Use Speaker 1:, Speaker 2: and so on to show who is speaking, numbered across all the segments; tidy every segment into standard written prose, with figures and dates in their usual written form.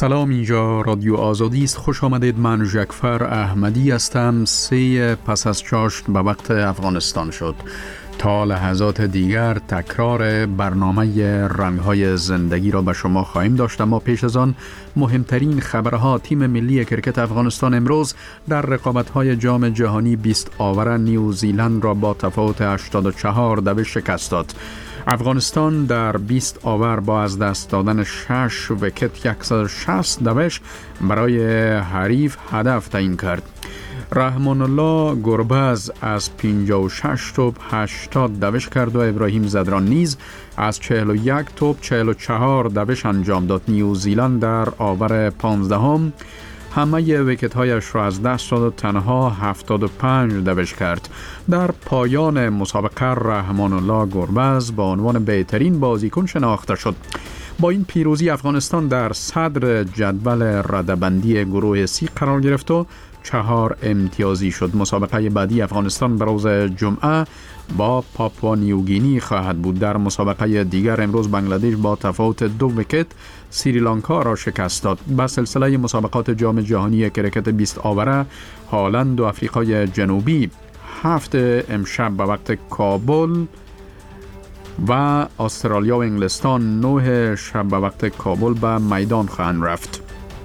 Speaker 1: سلام، اینجا رادیو آزادی است. خوش آمدید. من ژکفر احمدی هستم. 3 پس از چاشت به وقت افغانستان شد. تا لحظات دیگر تکرار برنامه رنگ‌های زندگی را به شما خواهیم داشت، اما پیش از آن مهمترین خبرها. تیم ملی کرکت افغانستان امروز در رقابت‌های جام جهانی 20 آور نیوزیلند را با تفاوت 84 دوش شکست داد. افغانستان در 20 آور با از دست دادن 6 ویکت 160 دوش برای حریف هدف تعیین کرد. رحمان الله گربز از 56 توپ 80 دوش کرد و ابراهیم زدران نیز از 41 توپ 44 دوش انجام داد. نیوزیلند در آور 15 همه ویکت هایش را از دست داد و تنها 75 دوش کرد. در پایان مسابقه رحمان الله گربز با عنوان بهترین بازیکن شناخته شد. با این پیروزی افغانستان در صدر جدول رده‌بندی گروه C قرار گرفت و 4 امتیازی شد. مسابقه بعدی افغانستان به روز جمعه با پاپوا نیوگینی خواهد بود. در مسابقه دیگر امروز بنگلادش با تفاوت 2 ویکت سریلانکا را شکست داد. با سلسله مسابقات جام جهانی کرکت 20 آوره، هالند و آفریقای جنوبی 7 امشب به وقت کابل و استرالیا و انگلستان 9 شب به وقت کابل به میدان خواهند رفت.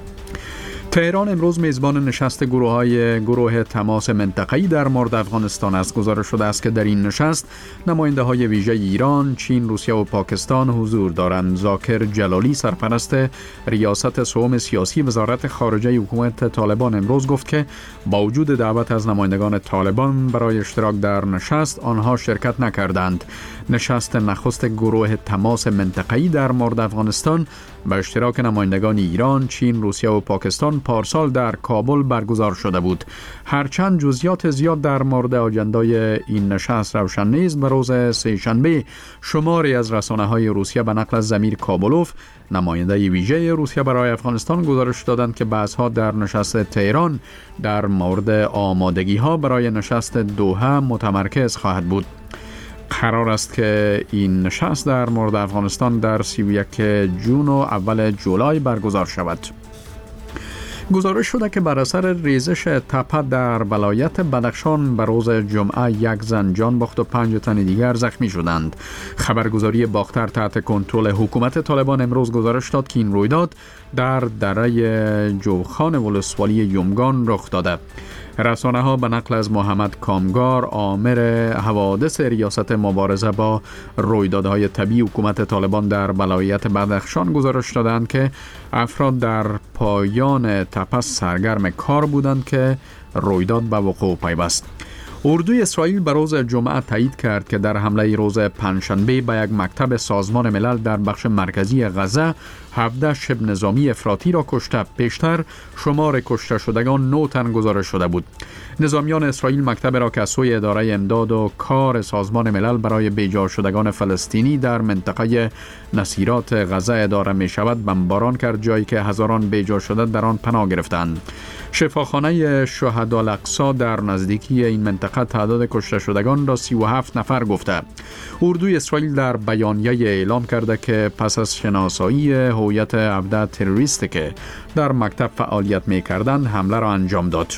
Speaker 1: تهران امروز میزبان نشست گروه تماس منطقه‌ای در مورد افغانستان است. گزارش شده است که در این نشست نماینده‌های ویژه ایران، چین، روسیه و پاکستان حضور دارند. ذاکر جلالی سرپرست ریاست سوم سیاسی وزارت خارجه حکومت طالبان امروز گفت که با وجود دعوت از نمایندگان طالبان برای اشتراک در نشست، آنها شرکت نکردند. نشست نخست گروه تماس منطقه‌ای در مورد افغانستان با اشتراک نمایندگان ایران، چین، روسیه و پاکستان پارسال در کابل برگزار شده بود. هرچند جزئیات زیاد در مورد آجندای این نشست روشن نیست، به روز سه‌شنبه شماری از رسانه‌های روسیه به نقل از ضمیر کابلوف، نماینده ویژه روسیه برای افغانستان، گزارش دادند که بحث‌ها در نشست تهران در مورد آمادگی‌ها برای نشست دوحه متمرکز خواهد بود. قرار است که این نشست در مورد افغانستان در 31 جون و اول جولای برگزار شود. گزارش شده که بر اثر ریزش تپه در ولایت بدخشان به روز جمعه 1 زن جان باخت و 5 تن دیگر زخمی شدند. خبرگزاری باختر تحت کنترل حکومت طالبان امروز گزارش داد که این رویداد در دره جوخان ولسوالی یومگان رخ داده. رسانه ها به نقل از محمد کامگار، آمر حوادث ریاست مبارزه با رویدادهای طبیعی حکومت طالبان در ولایت بدخشان، گزارش دادند که افراد در پایان تپه سرگرم کار بودند که رویداد به وقوع پیوست. اردوی اسرائیل به روز جمعه تایید کرد که در حمله روز پنجشنبه به یک مکتب سازمان ملل در بخش مرکزی غزه 17 شبه نظامی افراطی را کشته. پیشتر شمار کشته شدگان 9 تن گزارش شده بود. نظامیان اسرائیل مکتب را که از سوی اداره امداد و کار سازمان ملل برای بیجا شدگان فلسطینی در منطقه نصیرات غزه اداره می شود بمباران کرد، جایی که هزاران بیجا شده در آن پناه گرفتند. شفاخانه شهداء الاقصی در نزدیکی این منطقه تعداد کشته شدگان را 37 نفر گفته. اردوی اسرائیل در بیانیه اعلام کرده که پس از شناسایی هویت 17 تروریستی که در مکتب فعالیت می‌کردند حمله را انجام داد.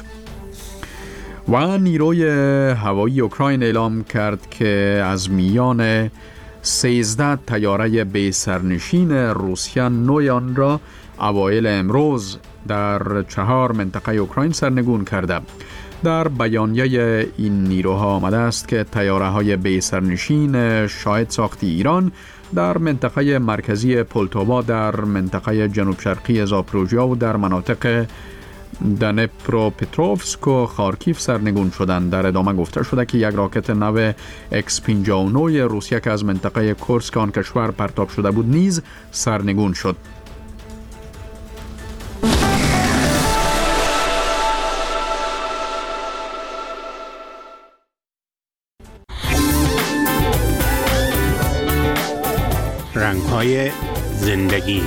Speaker 1: و نیروی هوایی اوکراین اعلام کرد که از میان 13 طیاره بی سرنشین روسیه 9 آن را اوایل امروز در 4 منطقه اوکراین سرنگون کرده. در بیانیه این نیروها آمده است که طیاره‌های بی سرنشین شاهد ساختی ایران در منطقه مرکزی پولتاوا، در منطقه جنوب شرقی زاپروژیا و در مناطق دنپروپتروفسک و خارکیف سرنگون شدند. در ادامه گفته شده که یک راکت نو X-59 روسیه که از منطقه کورسک آن کشور پرتاب شده بود نیز سرنگون شد.
Speaker 2: رنگ‌های زندگی.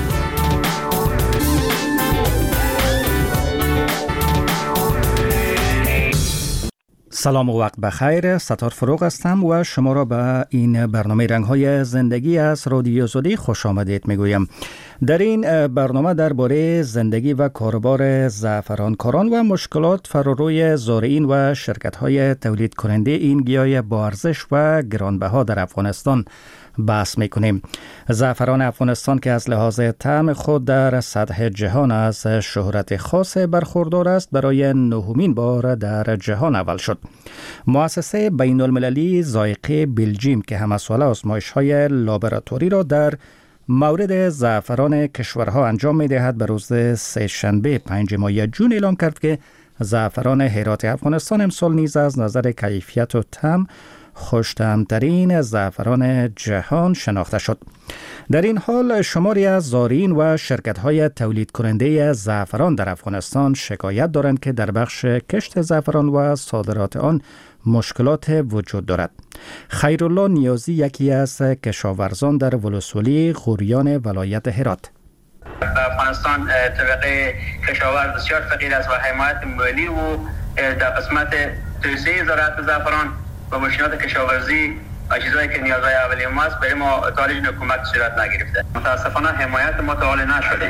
Speaker 3: سلام و وقت بخیر. ستار فروغ هستم و شما را به این برنامه رنگ‌های زندگی از رادیو زودی خوش آمدید میگویم. در این برنامه درباره زندگی و کاروبار زعفرانکاران و مشکلات فراروی زارعین و شرکت‌های تولید کننده این گیاه با ارزش و گرانبها در افغانستان بحث میکنیم. زعفران افغانستان که از لحاظ طعم خود در سطح جهان از شهرت خاص برخوردار است، برای نهمین بار در جهان اول شد. مؤسسه بین المللی ذائقه بلژیم که همساله آزمایش‌های لابراتوری را در مورد زعفران کشورها انجام می‌دهد، به روز سه‌شنبه 5 ماه جون اعلام کرد که زعفران هرات افغانستان امسال نیز از نظر کیفیت و طعم خوش‌طعم‌ترین زعفران جهان شناخته شد. در این حال شماری از زارعین و شرکت‌های تولید کننده زعفران در افغانستان شکایت دارند که در بخش کشت زعفران و صادرات آن مشکلات وجود دارد. خیرالله نیازی یکی از کشاورزان در ولسوالی غوریان ولایت هرات:
Speaker 4: افغانستان طبقه کشاورز بسیار فقیر است و حمایت مالی و در قسمت توسعه زراعت زعفران و ماشینات کشاورزی و چیزایی که نیازهای اولیه ما است برای ما تاریخ حکومت صورت نگرفته. متاسفانه حمایت ما تا حال نشده.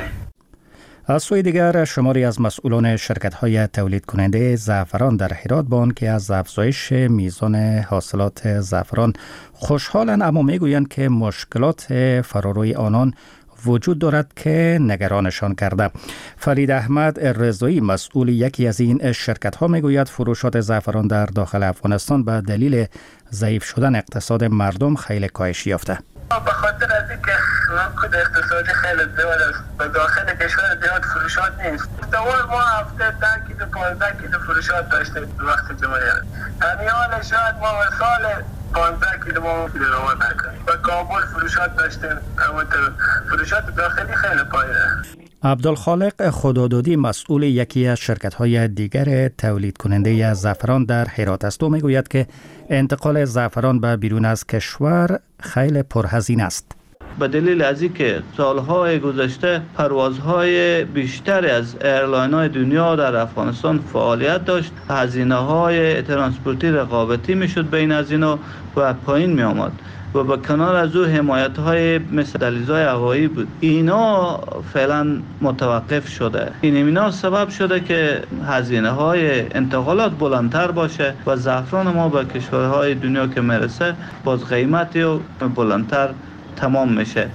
Speaker 3: از سوی دیگر شماری از مسئولان شرکت‌های تولید کننده زعفران در هرات با آنکه از افزایش میزان حاصلات زعفران خوشحالند، اما میگویند که مشکلات فراروی آنان وجود دارد که نگرانشان کرده. فرید احمد رضایی مسئول یکی از این شرکت‌ها میگوید فروشات زعفران در داخل افغانستان به دلیل ضعیف شدن اقتصاد مردم خیلی کاهش یافته.
Speaker 4: به خاطر از اینکه رکود اقتصادی خیلی زیاد است و داخل کشور زیاد فروشات نیست. دوال ما هفته 10 کیلو 15 کیلو فروشات داشتیم وقت جمهوریت. همین حال شاید ما سال 15 کیلو ما روان نکنیم. و کابل فروشات داشتیم، اما فروشات داخلی خیلی پایینه.
Speaker 3: عبدالخالق خدادادی مسئول یکی از شرکت‌های دیگر تولید کننده زعفران در هرات است و میگوید که انتقال زعفران به بیرون از کشور خیلی پرهزینه است.
Speaker 5: به دلیل از اینکه سالهای گذشته پروازهای بیشتری از ایرلاین‌های دنیا در افغانستان فعالیت داشت، هزینه‌های ترانسپورتی رقابتی میشد بین از اینا و پایین می آمد و به کنار از او حمایت‌های مثل دهلیزهای هوایی بود. اینا فعلا متوقف شده. اینا سبب شده که هزینه‌های انتقالات بلندتر باشه و زعفران ما به کشورهای دنیا که میرسه باز قیمتی بلندتر تمام میشه.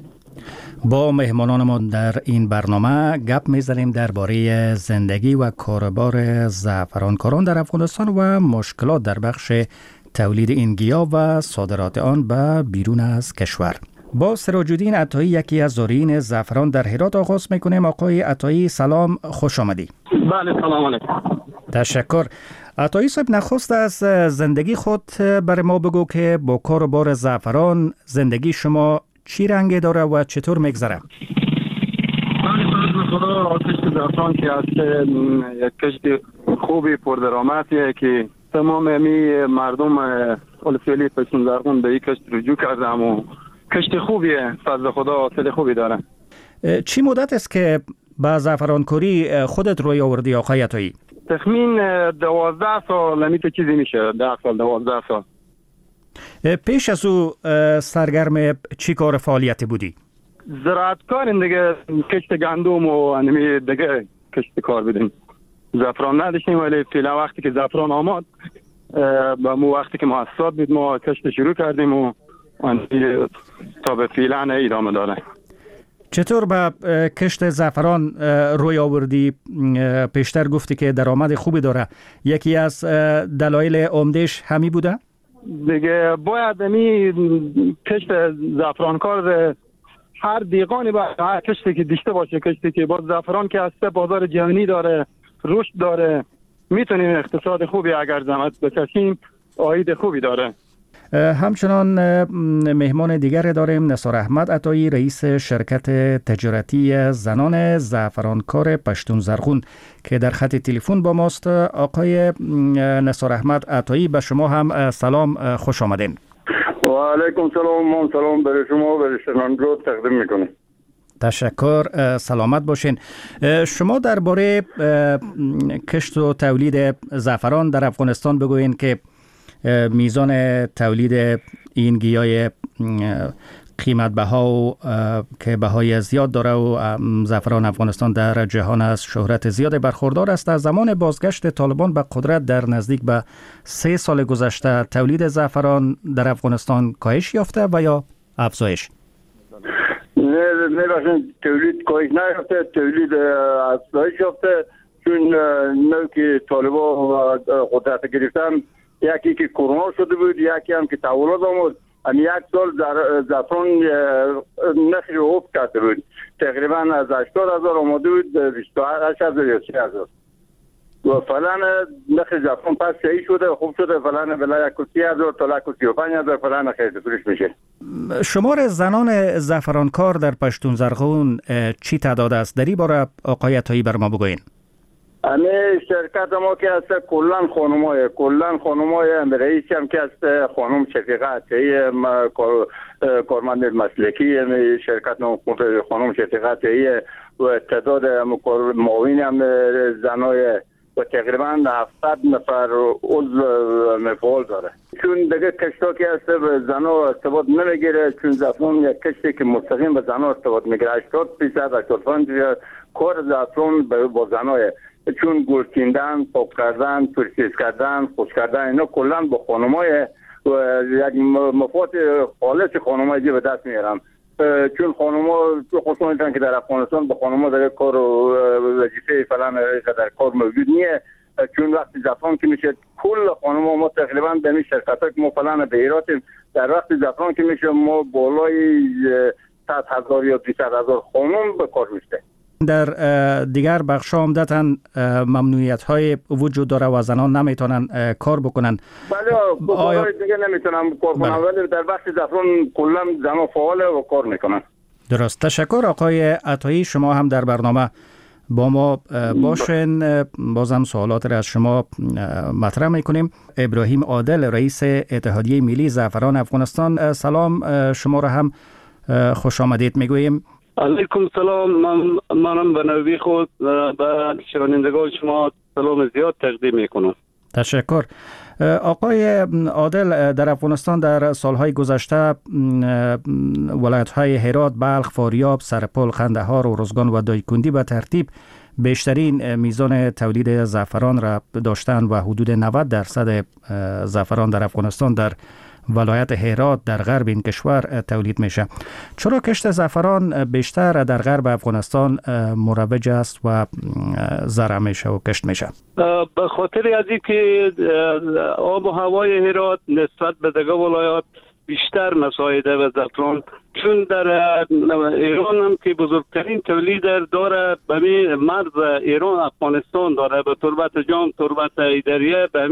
Speaker 3: با مهمانان ما در این برنامه گپ میزنیم درباره زندگی و کاروبار زعفرانکاران در افغانستان و مشکلات در بخش تولید این گیاه و صادرات آن به بیرون از کشور. با سراج‌الدین عطایی یکی از زارعین زعفران در هرات آغاز میکنیم. آقای عطایی سلام، خوش آمدی.
Speaker 6: بله سلام علیکم.
Speaker 3: تشکر. عطایی صاحب، نخست از زندگی خود برای ما بگو که با کاروبار زعفران زندگی شما چی رنگ داره و چطور میگذره؟
Speaker 6: بله خدا، کشت زعفران که از یک کشت خوبی پردرآمدیه که تمام مردم ولسوالی پشتون زرغون به این کشت رجوع کردم و کشت خوبیه، فضل خدا حاصل خوبی داره.
Speaker 3: چی مدت است که با زعفرانکاری خودت روی آوردی آقای عطایی؟
Speaker 6: تخمین 12 سال نمیشه چیزی میشه، 10 سال 12 سال.
Speaker 3: پیش از او سرگرم چی کار فعالیتی بودی؟
Speaker 6: زراعتکار دیگه، کشت گندم و دیگه کشت کار بودیم. زعفران نداشتیم ولی فعلا وقتی که زعفران آمد با مو وقتی که محصولات بود ما کشت شروع کردیم و تا به فعلا ادامه داره.
Speaker 3: چطور به کشت زعفران روی آوردی؟ پیشتر گفتی که درآمد خوبی داره. یکی از دلایل عمده‌اش همی بوده؟
Speaker 6: دیگه باید کشت زعفرانکار هر دیقانی باید هر کشتی که داشته باشه، کشتی که با زعفران که هسته بازار جهانی داره، رشد داره، میتونیم اقتصاد خوبی اگر زحمت بکشیم عاید خوبی داره.
Speaker 3: همچنان مهمان دیگر داریم، نثار احمد عطایی، رئیس شرکت تجارتی زنان زعفرانکار پشتون زرغون که در خط تلفن با ماست. آقای نثار احمد عطایی، به شما هم سلام، خوش آمدین.
Speaker 7: و علیکم سلام، سلام برای شما و برای شنوندگان تقدیم میکنیم.
Speaker 3: تشکر، سلامت باشین. شما درباره کشت و تولید زعفران در افغانستان بگوین که میزان تولید این گیاه قیمت بها و که بهای زیاد داره و زعفران افغانستان در جهان از شهرت زیاد برخوردار است. از زمان بازگشت طالبان به قدرت در نزدیک به 3 سال گذشته تولید زعفران در افغانستان کاهش یافته و یا افزایش؟
Speaker 7: نه باشن تولید کاهش نیافته، تولید افزایش یافته، چون نوع که طالبان قدرت گرفتن، یکی که کرونا شده بود، یکی هم که تحولات آمد. یک سال زعفران نرخش رو افت کرده بود، تقریبا از 80,000 آمده بود 28,000 یا 30,000 و فعلا نرخ زعفران پس صحیح شده، خوب شده. فعلا بلا 31,000 تا 35,000 فعلا خرید فروش میشه.
Speaker 3: شمار زنان زعفرانکار در پشتون زرغون چی تعداد است؟ در این باره آقای عطایی بر ما بگوین.
Speaker 7: همه شرکت ما که هست کلن خانمای رئیسی هم که هست خانم شفیقه عطایی، کارمند مسلکی شرکت خانم شفیقه عطایی و تعداد معاون هم زنای و تقریبا 700 نفر عضو مفعول داره. چون دیگه کشتا که هست به زنها ارتباط نمیگیره، چون زعفران یک کشتی که مستقیم به زنها ارتباط میگیره. 80% کار زعفران با زنهای، چون گل کندن، پاک کردن، پرسیز کردن، خوش کردن، اینا کلا با خانمای و یک مفاد خالص خانمای به دست میارم. چون خانم‌ها خصوصا میگن که در افغانستان با خانم‌ها در کار و وظیفه فلان در کار موجود نیست. چون وقتی زعفران که میشه کل خانم‌ها ما تقریبا به این شرکت‌ها که ما فلان به ایراتیم، در وقت زعفران که میشه ما بالای 100,000 یا 200,000 خانم به کار میشه.
Speaker 3: در دیگر بخش‌ها عمدتاً ممنوعیت‌های وجود داره و زنان نمیتونن کار بکنن.
Speaker 7: بله، آیا دیگه نمیتونن کار کنن، ولی در بخش زعفران کلا زنان فعال و کار میکنن.
Speaker 3: درست. تشکر آقای عطایی. شما هم در برنامه با ما باشین. بازم سوالات را از شما مطرح میکنیم. ابراهیم عادل، رئیس اتحادیه ملی زعفران افغانستان، سلام. شما را هم خوش آمدید میگوییم.
Speaker 6: علیکم سلام. منم به نوبه خود به شنوندگان شما سلام زیاد تقدیم میکنم.
Speaker 3: تشکر. آقای عادل، در افغانستان در سالهای گذشته ولایت‌های هرات، بلخ، فاریاب، سرپل، قندهار، ارزگان و دایکنډي به ترتیب بیشترین میزان تولید زعفران را داشتند و حدود 90% زعفران در افغانستان در ولایت هرات در غرب این کشور تولید میشه. چرا کشت زعفران بیشتر در غرب افغانستان مروج است و زرع میشه و کشت میشه؟
Speaker 6: به خاطر از اینکه آب و هوای هرات نسبت به دیگر ولایات بیشتر مساعده به زعفران، چون در ایران هم که بزرگترین تولید داره به مرز ایران افغانستان داره، به تربت جام، تربت ایدریه، به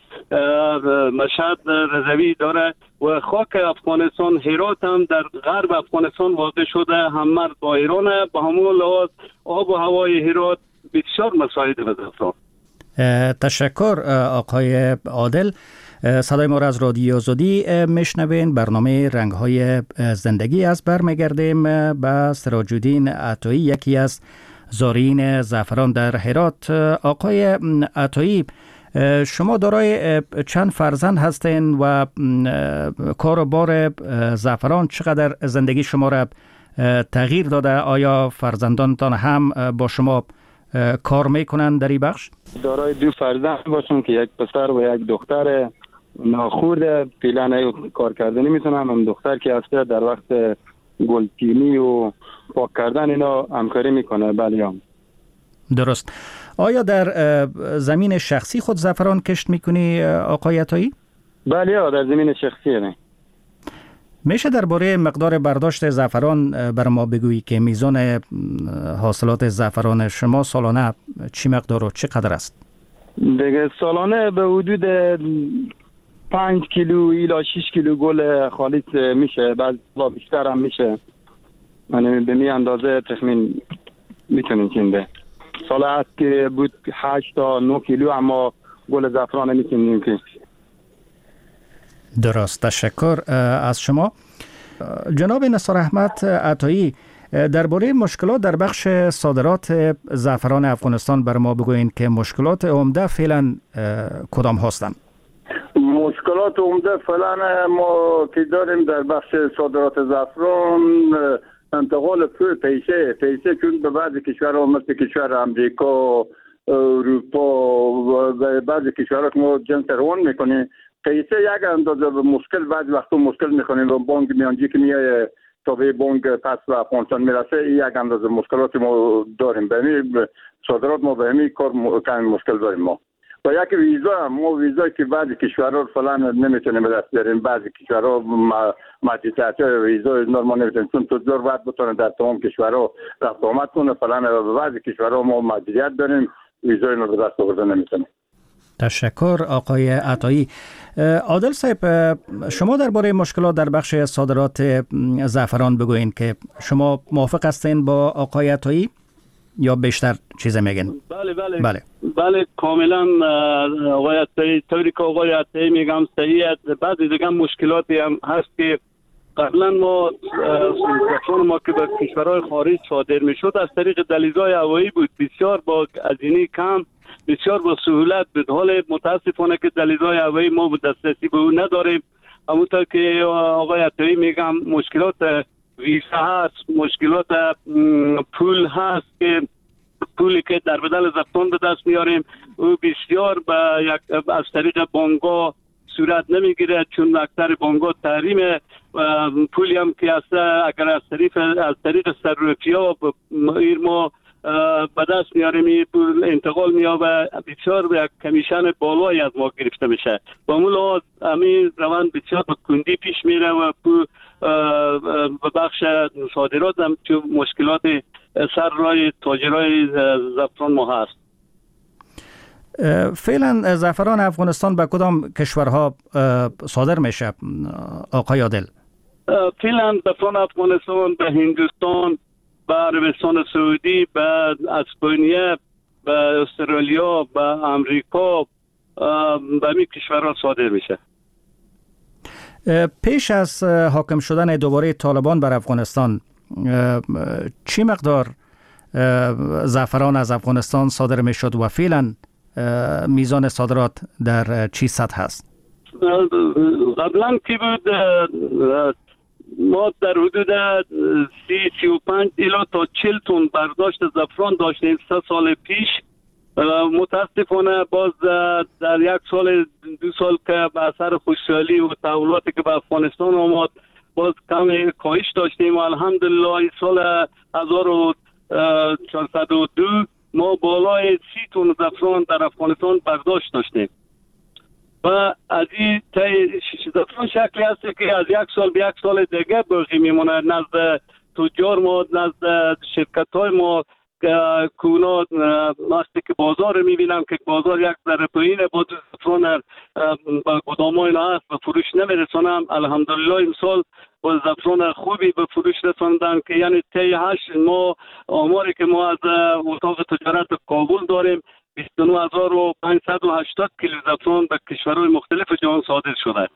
Speaker 6: مشهد رضوی داره و خاک افغانستان هرات هم در غرب افغانستان واقع شده، هم مرز با ایرانه. به همون لحاظ آب و هوای هرات بسیار مساعده به زعفران.
Speaker 3: تشکر آقای عادل. صدای ما را از رادیو آزادی میشنوین. برنامه رنگ‌های زندگی است. برمیگردیم به سراج الدین عطایی، یکی از زارعین زعفران در هرات. آقای عطایی، شما دارای چند فرزند هستین و کار و بار زعفران چقدر زندگی شما را تغییر داده؟ آیا فرزندانتان هم با شما کار میکنن در این بخش؟
Speaker 6: دارای 2 فرزند باشم که یک پسر و یک دختر ناخورده. فعلا کار کردنی میتونم. هم دختر که هسته در وقت گلچینی و پاک کردن اینا همکاری میکنه. بله.
Speaker 3: درست. آیا در زمین شخصی خود زعفران کشت میکنی آقای عطایی؟
Speaker 6: بله، در زمین شخصی. نه
Speaker 3: میشه درباره مقدار برداشت زعفران بر ما بگویی که میزان حاصلات زعفران شما سالانه چی مقدار و چقدر است؟
Speaker 6: دیگه سالانه به حدود 5 کیلو الی 6 کیلو گل خالص میشه، بعضی بیشتر هم میشه. یعنی به می اندازه تخمین میتونیم کنده. سال هست که بود 8 تا 9 کیلو اما گل زعفران میتونیم که.
Speaker 3: درست. تشکر از شما. جناب نثار احمد عطایی، درباره مشکلات در بخش صادرات زعفران افغانستان بر ما بگوین که مشکلات عمده فعلا کدام هستند؟
Speaker 7: مشکلات عمده فعلا ما که داریم در بخش صادرات زعفران انتقال پیسه چون به بعضی کشورها مثل کشور امریکا، اروپا و بعضی کشورها که ما جنس روان میکنیم پیسه یک اندازه مشکل بعضی وقتا مشکل میکنیم و بانک میانجی که میایه تا به بانک پس و افغانستان میرسه یک اندازه مشکلات ما داریم. به همین صادرات ما به همین کار مشکل داریم ما. و یک ویزایی که بعضی کشورها فعلا نمیتونیم به دست بیاریم، بعضی کشورها محدودیت ویزای نرمال نمیتونیم چون تجار باید بتونن در تمام کشورها رفت آمد کنه. فعلا به بعضی کشورها ما محدودیت داریم، ویزای رو به دست آورده نمیتونیم.
Speaker 3: تشکر آقای عطایی. عادل صاحب، شما درباره مشکلات در بخش صادرات زعفران بگوین که شما موافق هستین با آقای عطایی یا بیشتر چیز میگن؟
Speaker 8: بله کاملا آقای عطایی، طوری که آقای عطایی میگم صحیح. بعضی دیگه مشکلاتی هم هست که قبلا ما زعفران ما که به کشورهای خارج صادر میشد از طریق دهلیزهای هوایی بود، بسیار با هزینه کم، بسیار با سهولت بود. حال متاسفانه که دهلیزهای هوایی ما دسترسی به اون نداریم. همونطور که آقای عطایی میگم مشکلات ویزا هست، مشکلات پول هست که پولی که در بدل زعفران به دست میاریم او بسیار از طریق بانک‌ها صورت نمیگیره، چون اکثر بانک‌ها تحریم پولی هم که اگر از طریق صرافی‌ها ما به دست میاریم پول انتقال می‌یابه، بسیار به کمیشن بالایی از ما گرفته میشه. با مولاد همین روند بسیار به کندی پیش میره و به بخش صادرات هم چون مشکلات سر رای تاجرای زعفران ما هست.
Speaker 3: فعلا زعفران افغانستان به کدام کشورها صادر میشه آقای عادل؟
Speaker 8: فعلا زعفران افغانستان به هندوستان، به عربستان سعودی، به اسپانیا، به استرالیا، به امریکا، به همین کشورها صادر میشه.
Speaker 3: پیش از حاکم شدن دوباره طالبان بر افغانستان چی مقدار زعفران از افغانستان صادر میشد و فعلا میزان صادرات در چی سطح هست؟
Speaker 8: قبلا که بود ما در حدود 35 الی تا 40 تن برداشت زعفران داشتیم 3 سال پیش. متاسفانه باز در یک سال 2 سال که به اثر خوشحالی و تحولاتی که به افغانستان آمد باز کم کاهش داشتیم و الحمدلله این سال 1402 ما بالای 30 تن زعفران در افغانستان برداشت داشتیم و از این زعفران شکلی هست که از یک سال به یک سال دیگه باقی میمونه نزد تجار ما، نزد شرکت های ما که اونا وقتی که بازار میبینم که بازار یک ذره پایینه با زعفران با گدام ها اینا هست به فروش نمیرسونم. الحمدلله امسال با زعفران خوبی به فروش رساندن که یعنی طی 8 ماه آماری که ما از اتاق تجارت کابل داریم 29580 کیلو زعفران به کشورهای مختلف جهان صادر شده.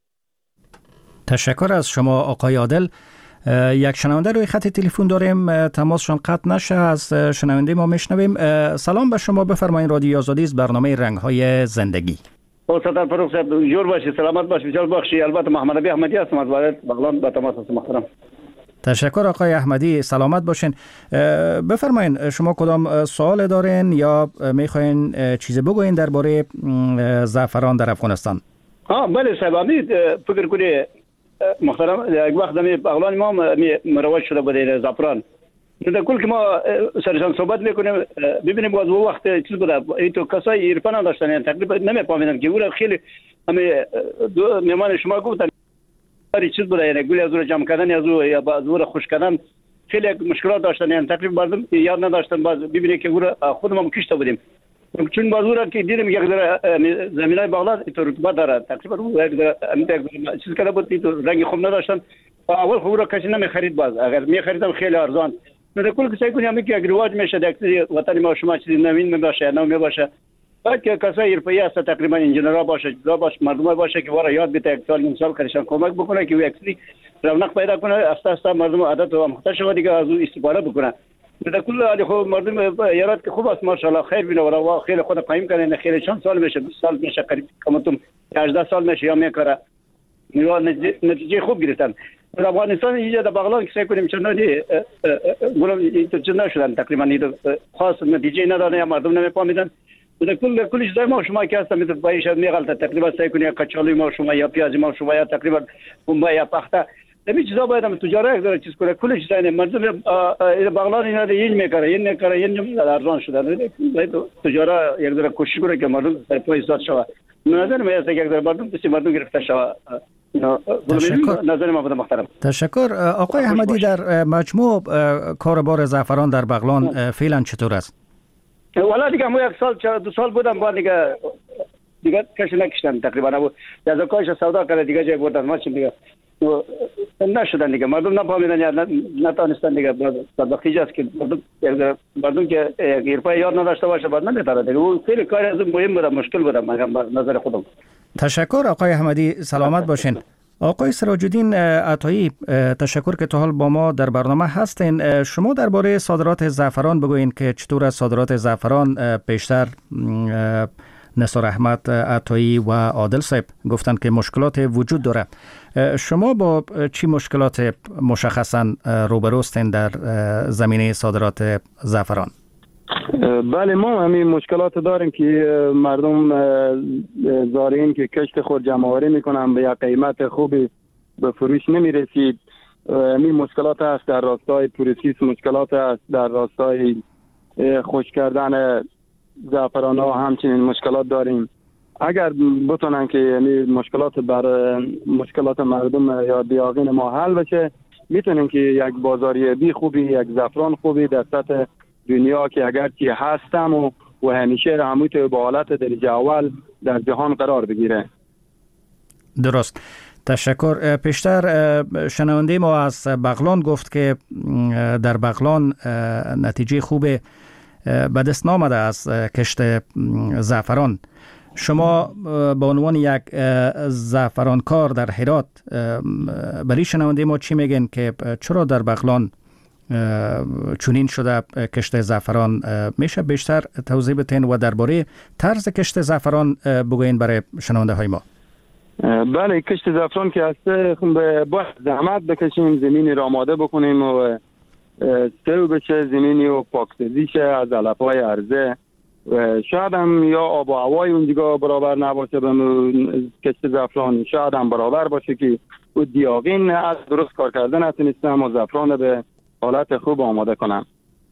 Speaker 3: تشکر از شما آقای عادل. یک شنونده روی خط تلفن داریم، تماسشون قطع نشه، از شنونده ما میشنویم. سلام به شما، بفرمایید. رادیو آزادی است، برنامه رنگ‌های زندگی.
Speaker 9: سلطان فاروق صاحب جور باشی، سلامت باشی، بسیار بخشی. البته محمد علی احمدی هستم از ولایت بغلان، با تماس هستم. محترم.
Speaker 3: تشکر آقای احمدی، سلامت باشین. بفرمایید شما کدام سوال دارین یا میخواین چیزی بگوین درباره زعفران در افغانستان؟
Speaker 9: بله صاحب، امید فکر کنید محترم یک وقت می بغلان ما مروج شده بود زعفران. در کل که ما سرشان صحبت میکنیم ببینیم باز اون وقت چیز بوده، این تو کسای عرفان نداشتن، یعنی تقریبا نمیفهمیدن که اون خیلی همه میمان شما گفتن چیز بوده، یعنی گل از رو جمع کردن از رو یا از رو خوش کردن خیلی مشکلات داشتن، یعنی تقریبا مردم یاد نداشتن. باز ببینید که خود ما کشته بودیم چون بازورا که دیدم یک ذره زمینای بالا تو رطوبت داره، تقریبا یک چیز کرده بود تو رنگ خوب نداشتن. اول خوب را کسی نمیخرید، باز اگر میخریدم خیلی ارزان. در کل که سعی کنیم که رواج میشه در وطن ما شما چیزی نوین میباشه نو میباشه، بعد که کسای حرفه‌ای هست تقریبا انجینرها باشه، جدا باشه، مردم باشه که وارا یاد بده یک سال این سال کارشان کمک بکنه که یک سری رونق پیدا کنه، اساسا مردم عادت و مختار شود دیگه از اون استفاده بکنن. در کل حال خب مردم ایراد که خوب است ماشاءالله خیر بینه و خیلی خود قایم کنه. خیلی چند سال میشه، 20 سال میشه، قریب کمتون 18 سال میشه یا میکره نتیجه خوب گرفتن. در افغانستان اینجا در بغلان که سعی کنیم چندانی گلم تو نشدن تقریبا خاص نتیجه نداره یا مردم نمیفهمیدن. در کل چیزای ما شما که هستم مثل بایش میغلطه تقریبا سعی کنیم کچالوی ما شما یا پیاز ما شما یا تقریبا بمبای یا پخته همین چیزا باید هم تجارت یک داره چیز کنه. کل چیزای مردم بغلان اینا این میکره این ارزان شده. تجارت یک داره کوشش کنه که مردم سر پای ایستاد شود. نظر میاد یک داره مردم گرفته شود. نظر ما بود محترم.
Speaker 3: تشکر. آقای احمدی در مجموع کاربار زعفران در بغلان فعلا چطور است؟
Speaker 9: والا دیگه ما یک سال 2 سال بودم با دیگه کش نکشتن تقریبا نبود. از کاش سودا کرد دیگه جای بردن ماشین دیگه نشدن دیگه مردم نفهمیدن یا نتونستن دیگه. بدبختی است که مردم که ایرپای یاد نداشته باشه بعد نمیتونه دیگه. اون خیلی کار از مهم بود، مشکل بود نظر خودم.
Speaker 3: تشکر آقای احمدی، سلامت باشین. آقای سراج الدین عطایی، تشکر که تا حال با ما در برنامه هستین. شما درباره صادرات زعفران بگوین که چطور از صادرات زعفران پیشتر نثار احمد عطایی و عادل صاحب گفتن که مشکلات وجود داره. شما با چی مشکلات مشخصا روبروستین در زمینه صادرات زعفران؟
Speaker 6: بله ما همین مشکلات داریم که مردم زارعین که کشت خود جمع‌آوری میکنن به یک قیمت خوبی به فروش نمیرسید. همین مشکلات هست در راستای پروسس، مشکلات هست در راستای خشک کردن زعفران ها، همچنین مشکلات داریم. اگر بتونن که یعنی مشکلات مردم یا دیاغین ما حل بشه، میتونیم که یک بازاریابی خوبی، یک زعفران خوبی در سطح دنیا که اگرچه هستم و همیشه هموت با حالت درجه اول در جهان قرار بگیره.
Speaker 3: درست. تشکر. پیشتر شنونده ما از بغلان گفت که در بغلان نتیجه خوب به دست نامده از کشت زعفران. شما به عنوان یک زعفرانکار در هرات برای شنونده ما چی میگن که چرا در بغلان چنین شده کشت زعفران؟ میشه بیشتر توضیح بدین و درباره طرز کشت زعفران بگوین برای شنونده های ما؟
Speaker 6: بله، کشت زعفران که هست باید زحمت بکشیم، زمینی را آماده بکنیم و سرو بشه زمینی و پاکسازی شه از علف‌های عرضه. شاید هم یا آب و هوای اونجا برابر نباشه به کشت زعفران، شاید هم برابر باشه که او دیاغین از درست کار کردن نتونستن و زعفران به حالت خوب آماده کنن.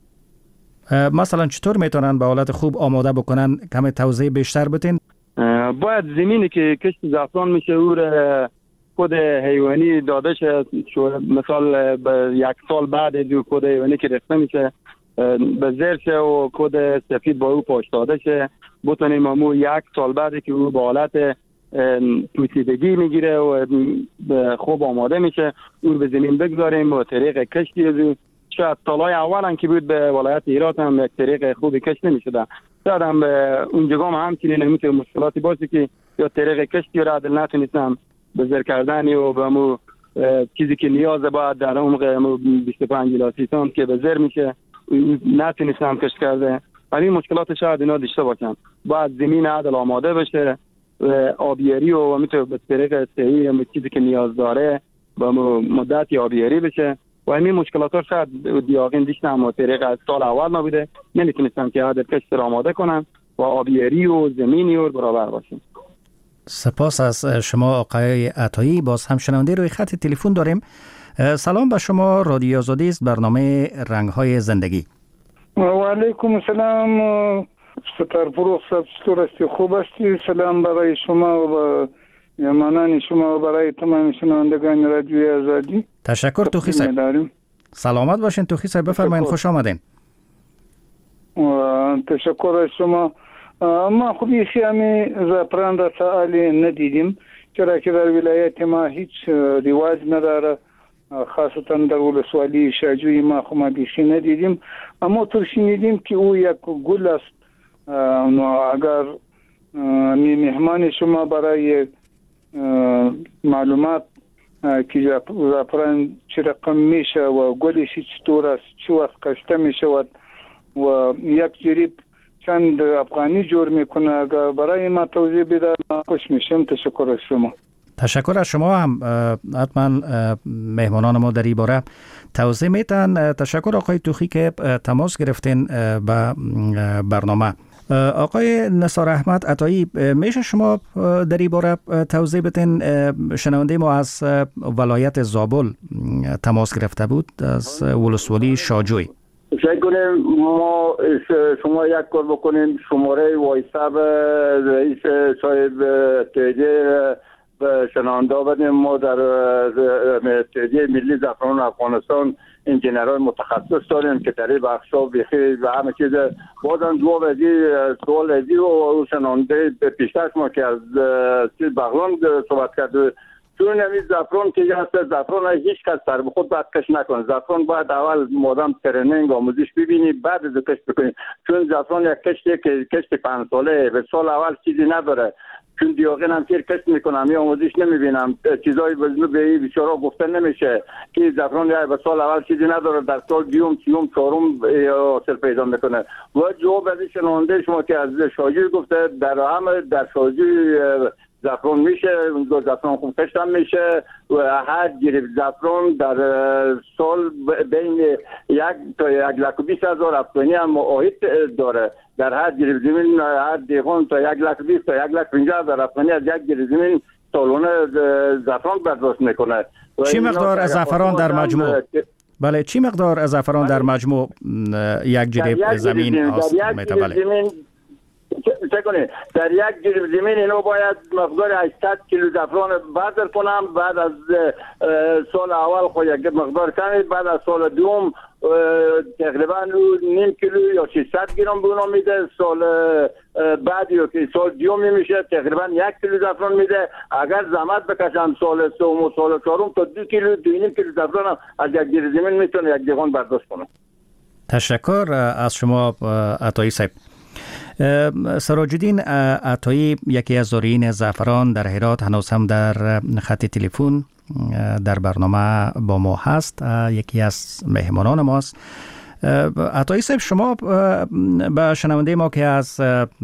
Speaker 3: مثلا چطور میتونن به حالت خوب آماده بکنن؟ کمی توضیح بیشتر بدین.
Speaker 6: باید زمینی که کشت زعفران میشه او کد حیوانی داده شه. مثال به 1 سال بعد از کد حیوانی که ریخته میشه به زیر شه و کد سفید با او پاش داده شه، بتونیم همون 1 سال بعد که او به حالت پوسیدگی میگیره و خوب آماده میشه او به زمین بگذاریم و طریق کشتی از شاید سالهای اولا که بود به ولایت هرات هم یک طریق خوبی کشت نمیشده. شاید هم اونجا هم همچنین نمیتونه مشکلاتی باشه که یا طریق کشتی را عدل نتونستم به زیر کردنی و به مو چیزی که نیاز باید در عمق 25 الی 30 سانت که به زیر میشه نتونستم کشت کرده. ولی مشکلات شاید اینا داشته باشن. باید زمین عدل آماده بشه، آبیاری و میتونه به طریق صحیح چیزی که نیاز داره با مدت آبیاری بشه و همین مشکلات ها شاید دیاغین دیشتم و طریق از سال اول نبوده، نمیتونستم که عدد کشت را آماده کنم و آبیاری و زمینی و برابر باشیم.
Speaker 3: سپاس از شما آقای عطایی. باز هم شنونده روی خط تلفن داریم. سلام به شما، رادیو آزادی است، برنامه رنگ‌های زندگی.
Speaker 10: و علیکم السلام. ستار فروغ صاحب ستورستی خوب هستی. سلام برای شما و یمانان شما و برای تمام شنوندگان رادیو آزادی.
Speaker 3: تشکر توخی صاحب. سلامت باشین توخی صاحب، بفرمایید، خوش آمدین.
Speaker 10: تشکر از شما. ما خوبی خیامی زعفران را تعالی ندیدیم، چرا که در ولایت ما هیچ رواج نداره، خاصتا در ولسوالی شاجوی ما خوما بیخی ندیدیم. اما تو شنیدیم که او یک گل است. اگر مهمان شما برای معلومات که زعفران چه رقم میشه و گلش چطور است، چه وقت کاشته میشود و یک جریب چند افغانی جور میکنه. اگر برای ما توضیح بده ما خوش میشم. تشکر از شما.
Speaker 3: تشکر از شما هم. حتما مهمانان ما در این باره توضیح میتن. تشکر آقای توخی که تماس گرفتین به برنامه. آقای نثار احمد عطایی، میشه شما در این باره توضیح بدین؟ شنونده ما از ولایت زابل تماس گرفته بود، از ولسوالی شاجوی.
Speaker 7: فکر کنیم ما شما یک کار بکنیم، شماره وایساب رئیس صاحب تیجه به شنونده بدیم. ما در تیجه ملی زعفران افغانستان انجینرهای متخصص داریم که در این بخشا بخیر و همه چیز. بازم جواب از سوال ازی و شنونده پیشترش ما که از بغلان صحبت کرد، چون همین زعفران که هست، زعفران هیچ کس سر به خود باید کش نکنه. زعفران باید اول مادام ترنینگ آموزش ببینی بعد از کش بکنی، چون زعفران یک کشتی که کشتی 5 ساله به سال اول چیزی نداره. چون دیاغین هم که کشت میکنم یا آموزش نمیبینم، چیزایی به بیچارا گفته نمیشه که زعفران به سال اول چیزی نداره، در سال دیوم سیوم چهارم حاصل پیدا میکنه. و جواب از شنونده شما که از شاجوی گفته، در شاجوی زعفران میشه، اونجا زعفران خوب کشت هم میشه و هر گریب زعفران در سال بین 1 تا 1,20,000 افغانی هم محیط داره. در هر گریب زمین هر دیگان تا 1,20,000 تا 1,50,000 افغانی از یک گریب زمین سالانه زعفران برداشت میکنه.
Speaker 3: چی مقدار از زعفران در مجموع؟ بله، چی مقدار از زعفران در مجموع یک جریب زمین هست؟
Speaker 7: چه کنه در یک جریب زمین اینو باید مقدار 800 کیلو زعفران بردار کنم. بعد از سال اول خود یک مقدار کمی، بعد از سال دوم تقریبا 0.5 کیلو یا 600 گرم بونا میده. سال بعدی که سال دوم میشه تقریبا 1 کیلو زعفران میده. اگر زحمت بکشم سال سوم و سال چهارم تا 2 کیلو 2.5 کیلو زعفران از یک جریب زمین میتونه یک دیگان برداشت کنه.
Speaker 3: تشکر از شما عطایی صاحب. سراج الدین عطایی، یکی از زارعین زعفران در هرات، هنوز هم در خط تلفن در برنامه با ما هست، یکی از مهمانان ماست. عطایی صاحب، شما به شنونده ما که از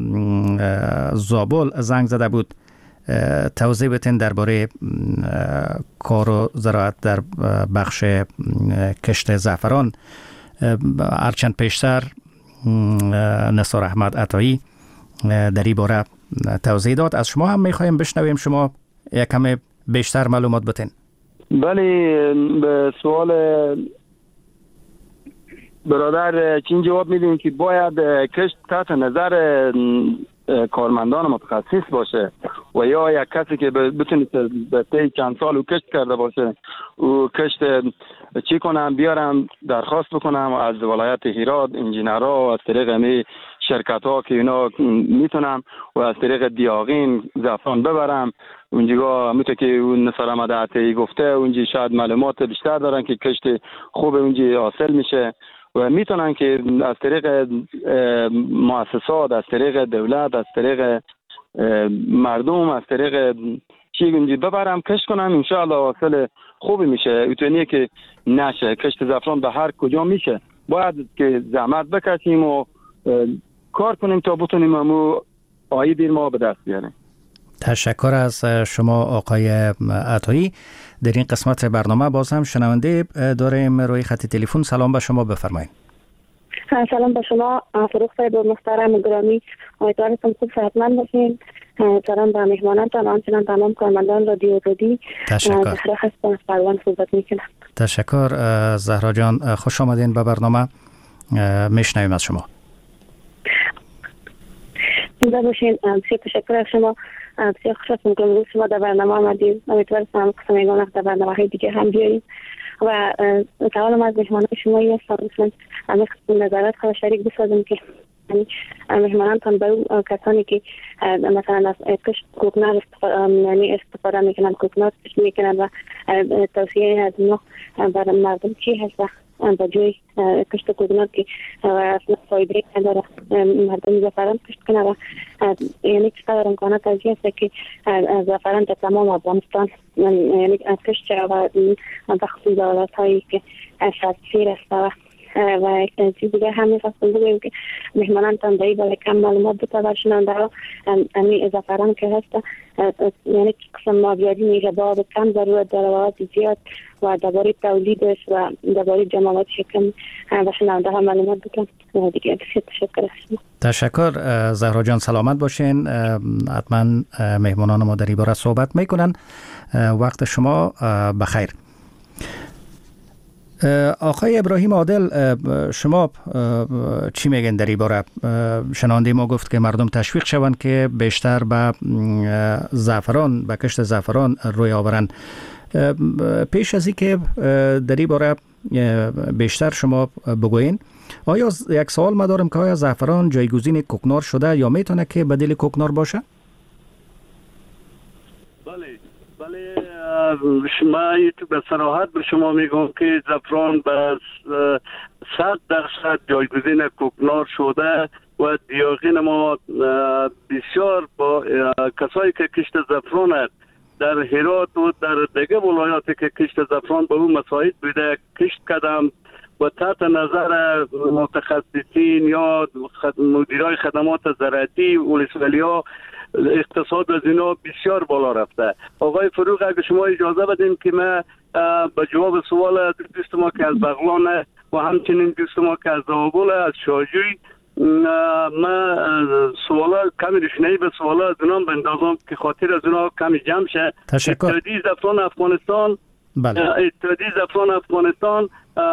Speaker 3: زابل زنگ زده بود توضیح بدین درباره کار و زراعت در بخش کشت زعفران. هرچند پیشتر نثار احمد عطایی در این باره توضیح داد، از شما هم میخوایم بشنویم شما یک کم بیشتر معلومات بتین.
Speaker 6: بله، به سوال برادر چین جواب میدیم که باید کشت تحت نظر کارمندان متخصص باشه و یا یک کسی که بتونه به چند سال کشت کرده باشه و کشت چی کنم بیارم درخواست بکنم از ولایت هرات انجینرها و از طریق می شرکت ها که اینا میتونم و از طریق دیاغین زعفران ببرم اونجا. همونطور که نثار احمد عطایی گفته اونجا شاید معلومات بیشتر دارن که کشت خوب اونجا حاصل میشه و میتونن که از طریق مؤسسات، از طریق دولت، از طریق مردم، از طریق چی اونجا ببرم کشت کنم، انشاءالله حاصل خوبی میشه. اوتونیه که نشه کشت زعفران به هر کجا میشه، باید که زحمت بکشیم و کار کنیم تا بتونیم همو عاید ما به دست بیاریم.
Speaker 3: تشکر از شما آقای عطایی. در این قسمت برنامه باز هم شنونده داریم روی خط تلفن. سلام به شما، بفرمایید.
Speaker 11: سلام به شما فروخ صاحب محترم گرامی، امیدوارم خوب صحتمند باشین. سلام به مهمانانتان، همچنین تمام کارمندان رادیو رودی.
Speaker 3: تشکر.
Speaker 11: زهرا هستم از پروان صحبت میکنم.
Speaker 3: تشکر زهرا جان، خوش آمدین به برنامه. میشنویم از شما.
Speaker 11: زنده باشین. بسیار تشکر از شما. بسیار خوش هستم که امروز شما در برنامه آمدید. امیدوارم قسم ایگان در برنامه های دیگه هم بیایید و سوالم از مهمانان شما هستم مثلا همه نظرات خود شریک بسازم که مهمانانتان به اون کسانی که مثلا از کشت کوکنات استفاده میکنن، کوکنات کشت میکنن و توصیه از ما برای مردم چی هست به جای کشت کوکنات که اصلا فایده نداره مردم زعفران کشت کنه و یعنی چقدر امکانات ازی هست که زعفران در تمام افغانستان یعنی کشت و بخصوص دولت هایی که شرطی است و چیز دیگه همین خواستم بگویم که مهمانان تندایی برای کم معلومات بتا در شنانده ها امی زعفران که هست یعنی قسم مابیادی میگه باید کم ضرورت داره و زیاد و درباره تولیدش و درباره جماعت شکم و شنانده ها معلومات بکن دیگه بسیار تشکر شما.
Speaker 3: تشکر زهرا جان، سلامت باشین. حتما مهمانان ما در این باره صحبت میکنن. وقت شما بخیر. آقای ابراهیم عادل، شما چی میگن در این باره؟ شنونده ما گفت که مردم تشویق شوند که بیشتر به زعفران، به کشت زعفران روی آورند. پیش از این که در این باره بیشتر شما بگوین، آیا یک سوال ما دارم که آیا زعفران جایگزین کوکنار شده یا میتونه که بدیل کوکنار باشه؟
Speaker 8: بله شما به صراحت به شما میگم که زعفران به 100% جایگزین کوکنار شده و دیاغین ما بسیار با کسایی که کشت زعفران در هرات و در دیگه ولایاتی که کشت زعفران به اون مساعد بوده کشت کردم و تحت نظر متخصصین یا مدیرای خدمات زراعتی ولسوالی‌ها اقتصاد از اینا بسیار بالا رفته. آقای فروغ اگه شما اجازه بدین که من به جواب سوال دوست ما که از بغلان و همچنین دوست ما که از زابل از شاجوی من سوالا کمی روشنایی به سوالا از اونام بندازم که خاطر از اونا کمی جمع شه.
Speaker 3: تشکر.
Speaker 8: اتحادیه زعفران افغانستان اتحادیه زعفران افغانستان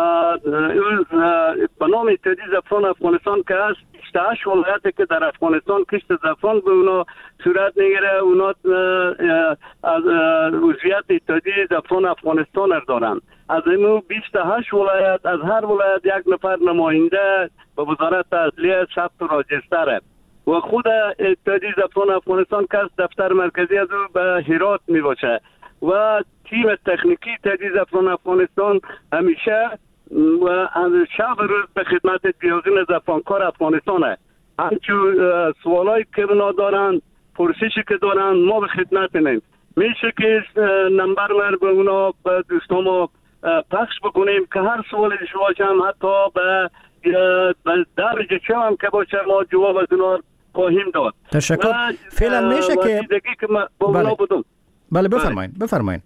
Speaker 8: به نام اتحادیه زعفران افغانستان که هست 28 ولایتی که در افغانستان کشت زعفران به اونا صورت میگیره، اونا از عضویت اتحادیه زعفران افغانستان دارن. از اینو 28 ولایت از هر ولایت یک نفر نماینده به وزارت عدلیه ثبت و راجستره و خود اتحادیه زعفران افغانستان که دفتر مرکزی از او به هرات می باشه و تیم تکنیکی اتحادیه زعفران افغانستان همیشه و از شب روز به خدمت دیاغین زعفرانکار افغانستانه. همچون سوالایی که اونا دارن، پرسشی که دارن، ما به خدمت نیم. میشه که نمبر من به اونا به دوستان پخش بکنیم که هر سوالی داشته باشم حتی به درجه چه هم که باشه ما جواب از اونا خواهیم داد.
Speaker 3: تشکر. فعلا میشه که بله بفرمایید.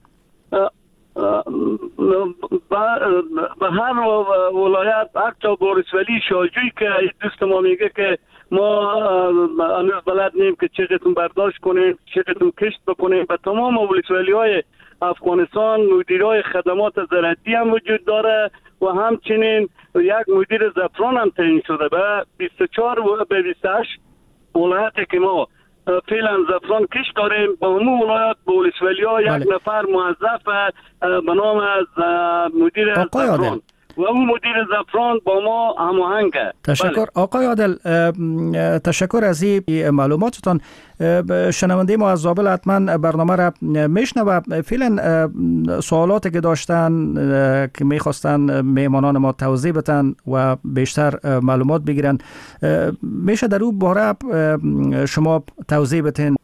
Speaker 8: به هر ولایت حتی ولسوالی شاجوی که دوست ما میگه که ما هنوز بلد نیم که چقدر برداشت کنیم، چقدر کشت بکنیم، به تمام ولسوالی های افغانستان مدیرای خدمات زراعتی هم وجود داره و همچنین یک مدیر زعفران هم تعیین شده به 24 و به 28 ولایتی که ما فعلا زعفران کش داریم. با همون ولایت به ولسوالی‌ها یک نفر موظف به نام از مدیر زعفران و اون مدیر زعفران با ما هماهنگه.
Speaker 3: تشکر. بله. آقای عادل تشکر از این معلوماتتان. شنونده ما از زابل حتما برنامه را میشنوه. فعلا سوالاتی که داشتن که میخواستن مهمانان ما توضیح بدن و بیشتر معلومات بگیرن، میشه در اون باره شما توضیح بدین؟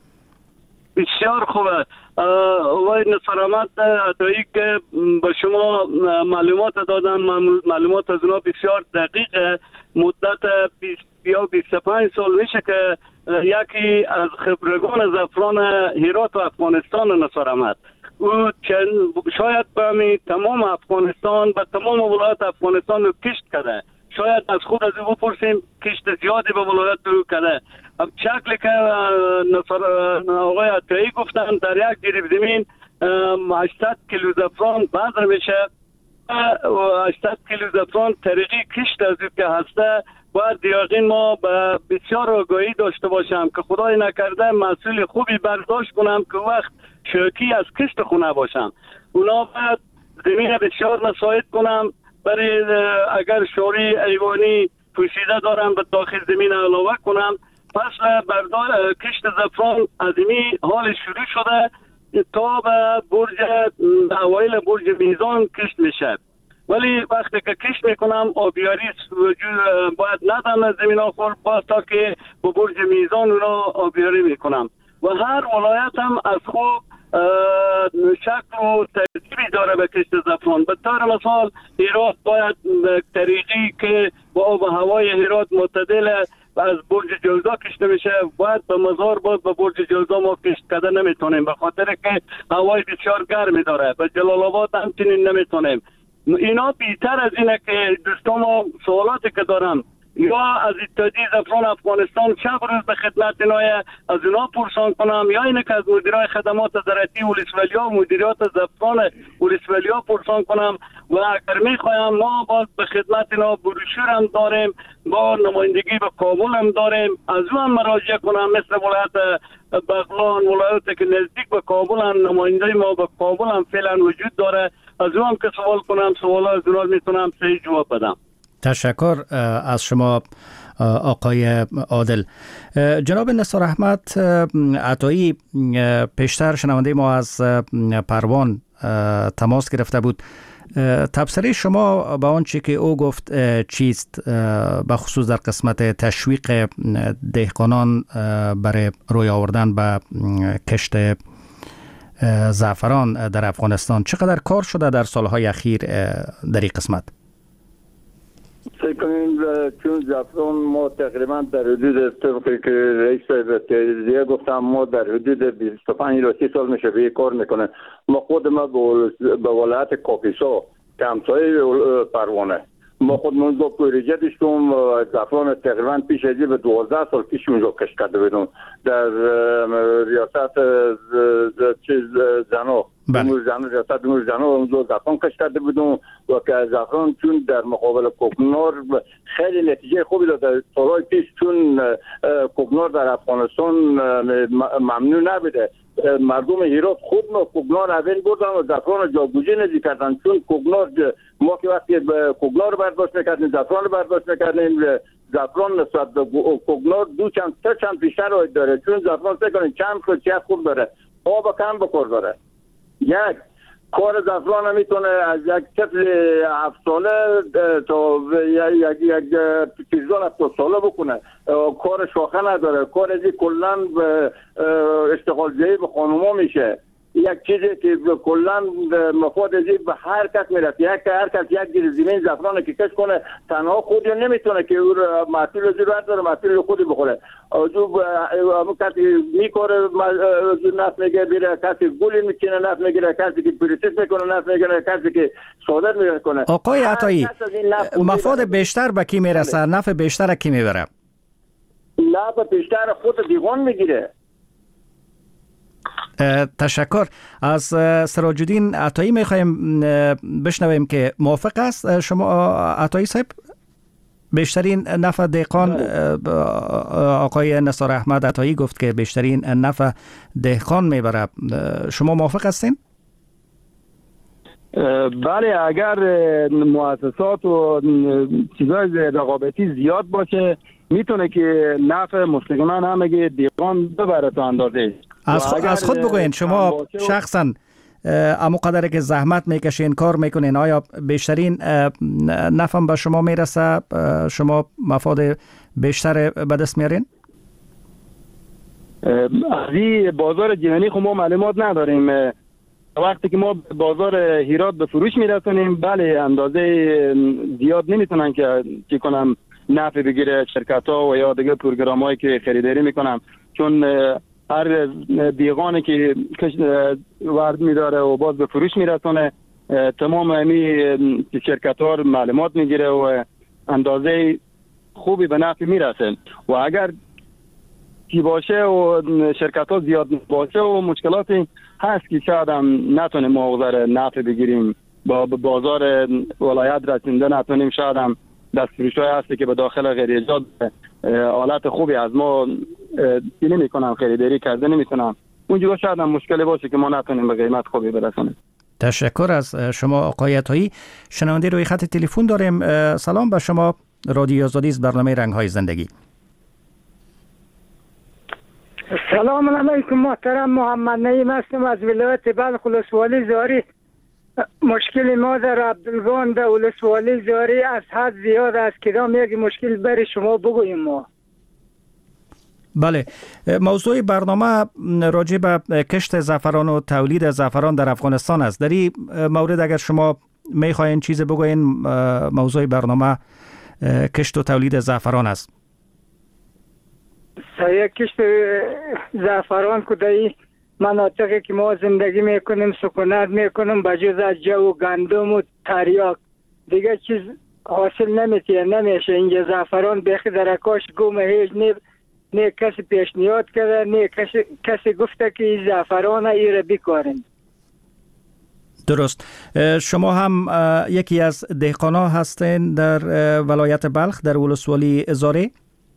Speaker 8: بسیار خوبه. آقای نصر احمد عطایی که به شما معلومات دادن، معلومات از اونا بسیار دقیقه. مدت 20 یا 25 سال میشه که یکی از خبرگان زعفران هرات و افغانستان نصر احمد او شاید به تمام افغانستان به تمام ولایت افغانستان رو کشت کرده. شاید از خود از او بپرسیم کشت زیادی به ولایت رو کرده. شکلی که آقای عطایی گفتن در یک جریب زمین 800 کیلو زعفران بذر میشه و 800 کیلو زعفران طریقی کشت از او که هسته باید دیاغین ما به بسیار آگاهی داشته باشم که خدای نکرده محصول خوبی برداشت کنم که وقت شوکی از کشت خونه باشم. اونا باید زمین بسیار مساعد کنم برای اگر شوری ایوانی پوشیده دارم به داخل زمین علاوه کنم. پس کشت زعفران از این حال شروع شده تا به برج اوایل برج میزان کشت میشه. ولی وقتی که کش میکنم آبیاری وجود باید ندم از زمین ها خور باز تا که با برج میزان را آبیاری میکنم و هر ولایت هم از خود شکل و ترتیبی داره به کشت زعفران. به طور مثال هرات باید طریقی که با آب و هوای هرات معتدل از برج جوزا کشته میشه باید به مزار باز به برج جوزا ما کشت کده نمیتونیم به خاطر که هوای بسیار گرمی داره. به جلال آباد همچنین نمیتونیم. اینا بیشتر از اینه که دوستان ما سوالاتی که دارم یا از اتحادیه زعفران افغانستان شب روز به خدمت اینا از اینا پرسان کنم یا اینه که از مدیرای خدمات زراعتی ولسوالی‌ها و مدیریت زعفران ولسوالی‌ها پرسان کنم و اگر میخوایم ما باز به خدمت اینا بروشور هم داریم با نمایندگی به کابل هم داریم از اون هم مراجعه کنم مثل ولایت بغلان ولایتی که نزدیک به کابل هم نماینده ما به کابل هم فعلا وجود داره از اون هم که سوال کنم سوالا از اونها میتونم صحیح جواب بدم.
Speaker 3: تشکر از شما آقای عادل. جناب نثار احمد عطایی پیشتر شنونده ما از پروان تماس گرفته بود. تبصره شما به آنچه که او گفت چیست به خصوص در قسمت تشویق دهقانان برای روی آوردن به کشت زعفران در افغانستان؟ چقدر کار شده در سالهای اخیر در این قسمت؟
Speaker 7: کنیم چون زعفران ما تقریبا در حدود طبقی که رئیس تجزیه گفتم ما در حدود 25 تا 30 سال میشه به کار میکنه. ما خود ما به ولایت کاپیسا که همسایه پروانه ما خود منذ پروژه داشتیم زعفران تقریبا پیش از به 12 سال پیش اونجا کشت کرده بودیم در ریاست زنو ریاست زنو اونجا زعفران کشت کرده بودیم و که زعفران چون در مقابل کوکنار خیلی نتیجه خوبی داد. سالهای پیش چون کوکنار در افغانستان ممنوع نبوده مردم هرات خود کوکنار اول بردن و زعفران جاگوزین نزی کردن چون کوکنار ما که وقتی کوکنار برداشت میکردیم زعفران برداشت میکردیم زعفران نسبت به کوکنار سه چند بیشتر آید داره چون زعفران سکنیم چند خودچه خوب داره آب کم بکار داره. یک کار زعفران میتونه از یک طفل 7 ساله تا یک پیزدان 70 ساله بکنه. کار شاخه نداره. کار ازی کلن به اشتغال جایی به خانوما میشه. یک چیزی که کلن مفاد ازی به هر کس میرسه. هر کس یک گیر زمین زعفران که کش کنه تنها خودی نمیتونه که او محصول ازی رو داره محصول خودی بخوره. جو کسی میکاره نفت میگه بیره کسی گولی میکنه نفت میگیره کسی که پریسیس میکنه نفت میگیره کسی که صادر میکنه.
Speaker 3: آقای عطایی مفاد بیشتر به کی میرسه؟ نفع بیشتر کی میبره؟
Speaker 7: نفع بیشتر خود دیوان میگیره.
Speaker 3: تشکر. از سراج الدین عطایی میخوایم بشنویم که موافق است شما عطایی صاحب بیشترین نفع دهقان؟ آقای نثار احمد عطایی گفت که بیشترین نفع دهقان میبره. شما موافق هستین؟
Speaker 6: بله اگر مؤسسات و چیزای رقابتی زیاد باشه میتونه که نفع مستقیما همه دهقان ببره تا اندازه.
Speaker 3: از خود بگوین شما شخصا امو قدره که زحمت میکشین کار میکنین آیا بیشترین نفع به شما میرسه؟ شما مفاد بیشتر به دست میارین؟
Speaker 6: از این بازار جهانی خب ما معلومات نداریم. وقتی که ما بازار هرات به فروش میرسونیم بله اندازه زیاد نمیتونن که چی کنم نفع بگیره شرکت ها و یا دیگه پروگرام هایی که خریداری میکنم چون هر دیغانی که ورد میداره و باز به فروش میرسونه تمام امی شرکت ها معلومات میگیره و اندازه خوبی به نفع میرسه و اگر کی باشه و شرکت ها زیاد باشه و مشکلاتی هست که شاید هم نتونیم مواظر نفع بگیریم با بازار ولایت رسیده نتونیم شاید هم دستفروش های هستی که به داخل غیر ایجاد حالت خوبی از ما نمی کنم خریداری کرده نمی کنم اونجا شاید هم مشکلی باشه که ما نتونیم به قیمت خوبی برسونیم.
Speaker 3: تشکر از شما آقای عطایی. شنونده روی خط تلفن داریم. سلام به شما. رادیو آزادی است برنامه رنگ‌های زندگی.
Speaker 12: سلام علیکم محترم محمد نعیم هستم از ولایت بلخ ولسوالی زاری.
Speaker 10: مشکل ما در عبدالگان در ولسوالی زاری از حد زیاد است. کدام یک مشکل برای شما بگوییم ما؟
Speaker 3: بله، موضوع برنامه راجع به کشت زعفران و تولید زعفران در افغانستان است. در این مورد اگر شما میخواین چیز بگوین، موضوع برنامه کشت و تولید زعفران است.
Speaker 10: صحیح، کشت زعفران کدایی مناطقی که ما زندگی میکنیم سکونت میکنیم بجز از جو و گندم و تریاک دیگه چیز حاصل نمیشه. اینجا زعفران بخی درکاش گومه هیچ نه کسی پیشنهاد کرده نه کسی گفته که این زعفران ای را بکاریم.
Speaker 3: درست. شما هم یکی از دهقانا هستین در ولایت بلخ در ولسوالی زاری؟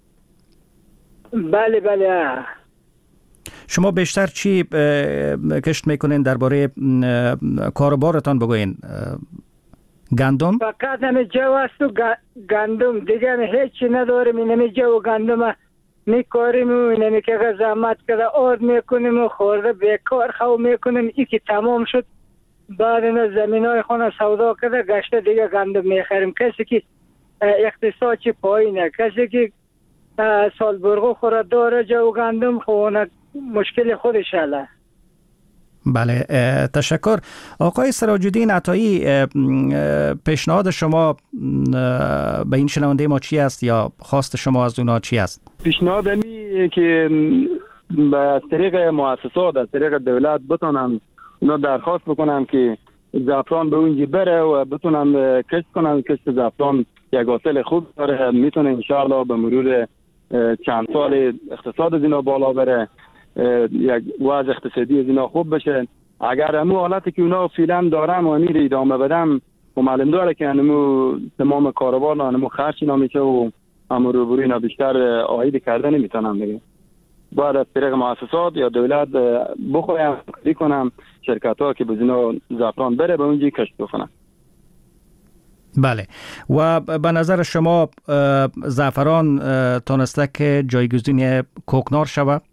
Speaker 10: بله.
Speaker 3: شما بیشتر چی کشت میکنین؟ درباره کاروبارتان بگوین. گندم؟
Speaker 10: فقط همه جو است و گندم دیگه هیچی نداریم. اینمی جو و گندم میکاریم و اینمی که زحمت کرده آرد میکنیم و خورده بیکار خو میکنیم. ای که تمام شد بعد این زمین های خونه سودا کرده گشته دیگه گندم میخریم. کسی که اقتصاد چی پایینه، کسی که سال برغو خورده داره جو گندم خونه مشکل خودش هله.
Speaker 3: بله، تشکر. آقای سراج الدین عطایی، پیشنهاد شما به این شنونده ما چی است یا خواست شما از اونا چی است؟
Speaker 6: پیشنهاد اینه که به طریق مؤسسات از طریق دولت بتونم اونا درخواست بکنم که زعفران به اونجا بره و بتونم کشت کنم. کشت زعفران یک حاصل خوب داره، میتونه انشاءالله به مرور چند سال اقتصاد از اینا بالا بره، یک وضع اقتصادی از اینا خوب بشه. اگر همون حالتی که اونا فعلا دارم و امیر ادامه بدم و معلوم داره که همون تمام کاروبار همون خرچ اینا میشه و همون روبروی اینا بیشتر عاید کرده نمیتونم دیگه. باید از طریق مؤسسات یا دولت بخوایم کاری کنم شرکت ها که به اینا زعفران بره به اونجا کشت بکنم.
Speaker 3: بله، و به نظر شما زعفران تونسته که جایگزین کوکنار شود؟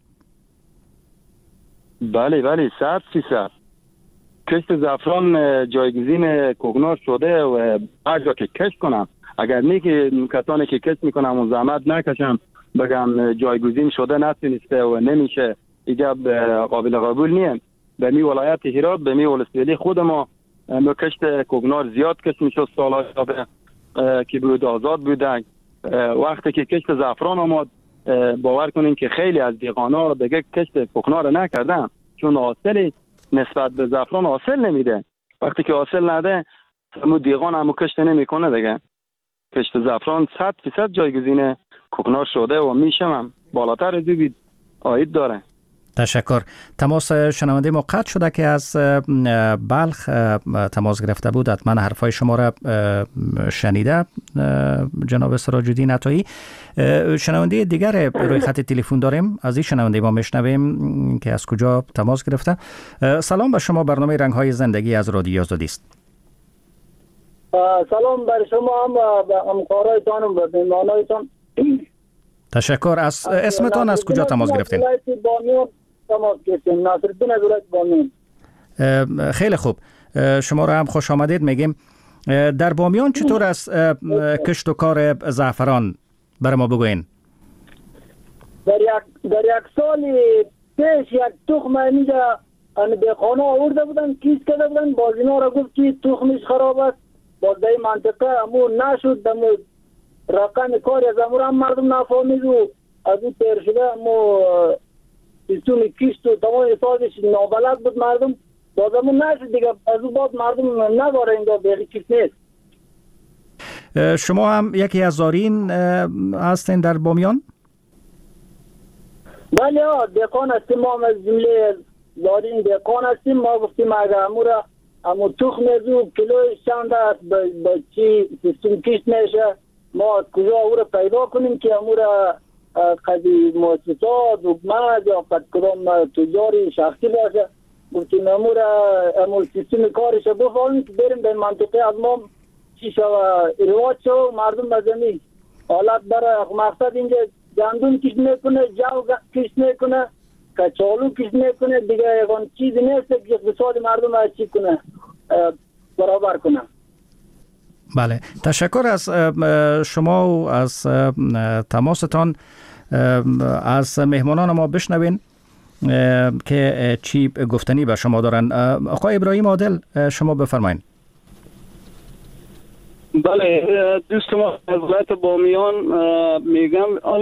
Speaker 6: بله 100%. کشت زعفران جایگزین کوکنار شده و هر جا که کشت کنم، اگر نه که کسانی که کشت میکنم و زحمت نکشم بگم جایگزین شده نتونسته و نمیشه، اینجا قابل قبول نیست. به می ولایت هرات به می ولسوالی خود ما کشت کوکنار زیاد کشت میشد سالها که بود آزاد بودن. وقتی که کشت زعفران آمد باور کنین که خیلی از دیقانا دیگه کشت کوکنار نکردن، چون حاصل نسبت به زعفران حاصل نمیده. وقتی که حاصل نده همون دیقان همون کشت نمیکنه دیگه. کشت زعفران 100% جایگزین کوکنار شده و میشه هم بالاتر از بید عاید داره.
Speaker 3: تشکر. تماس شنونده ما قطع شده که از بلخ تماس گرفته بود. حتما حرفای شما را شنیده جناب سراج الدین عطایی. شنونده دیگر روی خط تلفن داریم، از این شنونده ما میشنویم که از کجا تماس گرفته. سلام به شما، برنامه رنگ‌های زندگی از رادیو آزادی است.
Speaker 12: سلام بر شما هم و همکارایتان و مهمانایتان.
Speaker 3: تشکر. از اسمتان از کجا تماس گرفتین؟
Speaker 12: ناصرالدین از ولایت بامیان.
Speaker 3: خیلی خوب، شما را هم خوش آمدید میگیم. در بامیان چطور است کشت و کار زعفران؟ برای ما بگوین.
Speaker 12: در یک سال پیش یک تخم اینجا به خانه آورده بودن، کیست کرده بودن، باز اینا را گفت که تخمش خراب است. باز در این منطقه امور نشد، رقم کاری از امور هم مردم نفهمید و از این تیر شده امو سیستم کشت و تمام احساسش نابلد بود مردم. باز امور نشد دیگه، از اون بعد مردم نداره اینجا بیغی چیز نیست.
Speaker 3: شما هم یکی از زارین هستین در بامیان؟
Speaker 12: بله دهقان هستیم، ما هم از جمله زارین دهقان هستیم. ما گفتیم اگر امو تخم زو کلوش چند است با چی سیستم کشت میشه، ما از کجا او را پیدا کنیم که امو را قضی مؤسسات حکومت یا قد کدام تجاری شخصی باشه، گفتیم امو را امو سیستم کارش بفهمیم که بریم به منطقه از ما چی شود رواج شو مردم بزنی حالت برای مقصد اینجا گندم کشت میکنه، جو کشت میکنه، کچالو کشت میکنه، دیگه یکان چیزی نیست که اقتصاد مردم را چی کنه. برابر کنه.
Speaker 3: بله، تشکر از شما و از تماستان. از مهمانان ما بشنوین که چی گفتنی به شما دارن. آقای ابراهیم عادل، شما بفرمایید.
Speaker 8: بله، دوست ما از ولایت بامیان میگم،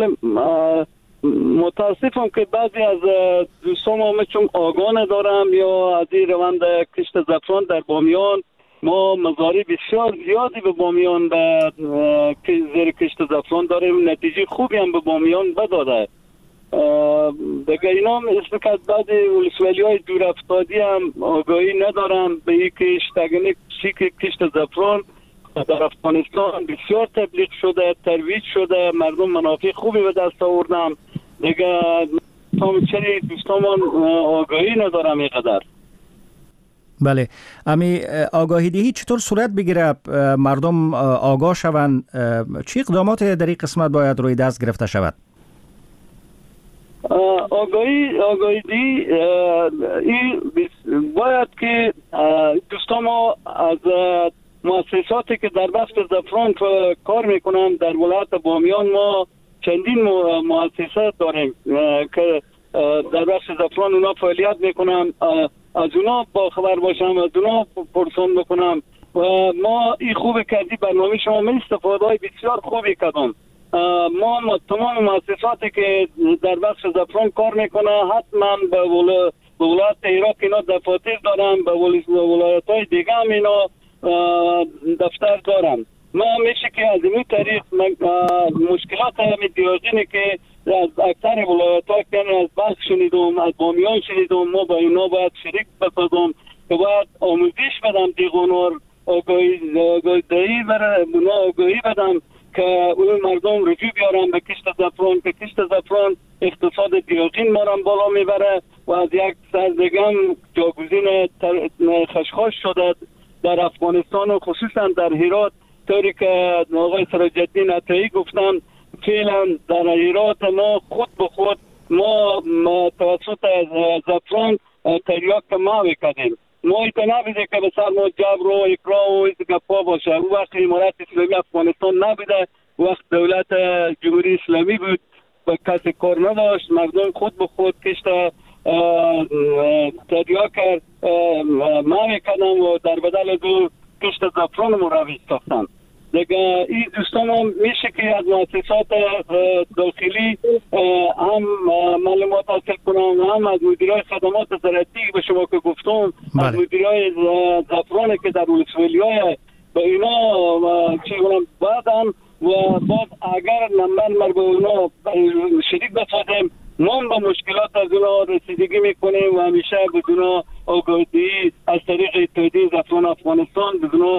Speaker 8: متاسفم که بعضی از دوستان ما چون آگاه ندارم یا از این روند کشت زعفران در بامیان، ما مزارع بسیار زیادی به بامیان به زیر کشت زعفران داریم، نتیجه خوبی هم به بامیان بداده. دیگه اینا مثل که بعضی ولسوالی‌های دور افتادی هم آگاهی ندارن به این کشت زعفران در افغانستان بسیار تبلیغ شده، ترویج شده، مردم منافع خوبی به دست آوردن. دیگه چرا دوستان آگاهی ندارم اینقدر.
Speaker 3: بله، امی آگاهی دهی چطور صورت بگیره مردم آگاه شوند؟ چی اقدامات در این قسمت باید روی دست گرفته شود؟
Speaker 8: آگاهی دی باید که دوستان ما از مؤسساتی که در بخش زعفران کار میکنن در ولایت بامیان، ما چندین مؤسسات داریم که در بخش زعفران اونا فعالیت میکنن، از اونا با خبر باشم، از اونا پرسان بکنم و ما این خوب کردی برنامه شما من استفاده بسیار خوبی کردم. ما تمام مؤسساتی که در بخش زعفران کار میکنه حتما به ولایت عراق اینا دفاتر دارن، به ولایت های دیگه هم اینا دفتر دارن. ما میشه که از این طریق مشکلات همین دیوژنی که از اکثر ولایت ها که از بخش شنیدم، از بامیان شنیدم، ما با اینا باید شریک بسازم که باید آموزش بدم دیگونور، آگاهی بدم که اون مردم رجوع بیارن به کشت زعفران، که کشت زعفران اقتصاد دیوژن ما را بالا میبره و از یک سر دیگه جاگزین خشخاش شده در افغانستان و خصوصا در هرات، طوری که آقای سراج الدین عطایی گفتن. فعلا در هرات ما خود به خود ما توسط زعفران تریاک ماوی کردیم. ما ایتا نبیده که به سر ما جبر و اکراه و ایتا گفا باشه. او وقت امارت اسلامی افغانستان نبیده، وقت دولت جمهوری اسلامی بود و کسی کار نداشت، مردم خود به خود کشت تریاک ماوی کردن و در بدل دو کشت زعفران مروج ساختن. دیگه این دوستان هم میشه که از مؤسسات داخلی هم معلومات حاصل کنم، هم از مدیرای خدمات زراعتی به شما که گفتم، از مدیرای زعفران که در ولسوالی‌های به اینا چی کنم بعدن و بعد اگر نمبر به اونا شریک بسازیم، ما به مشکلات از اونا رسیدگی میکنیم و همیشه بدون آگاهی از طریق اتحادیه زعفران افغانستان بدون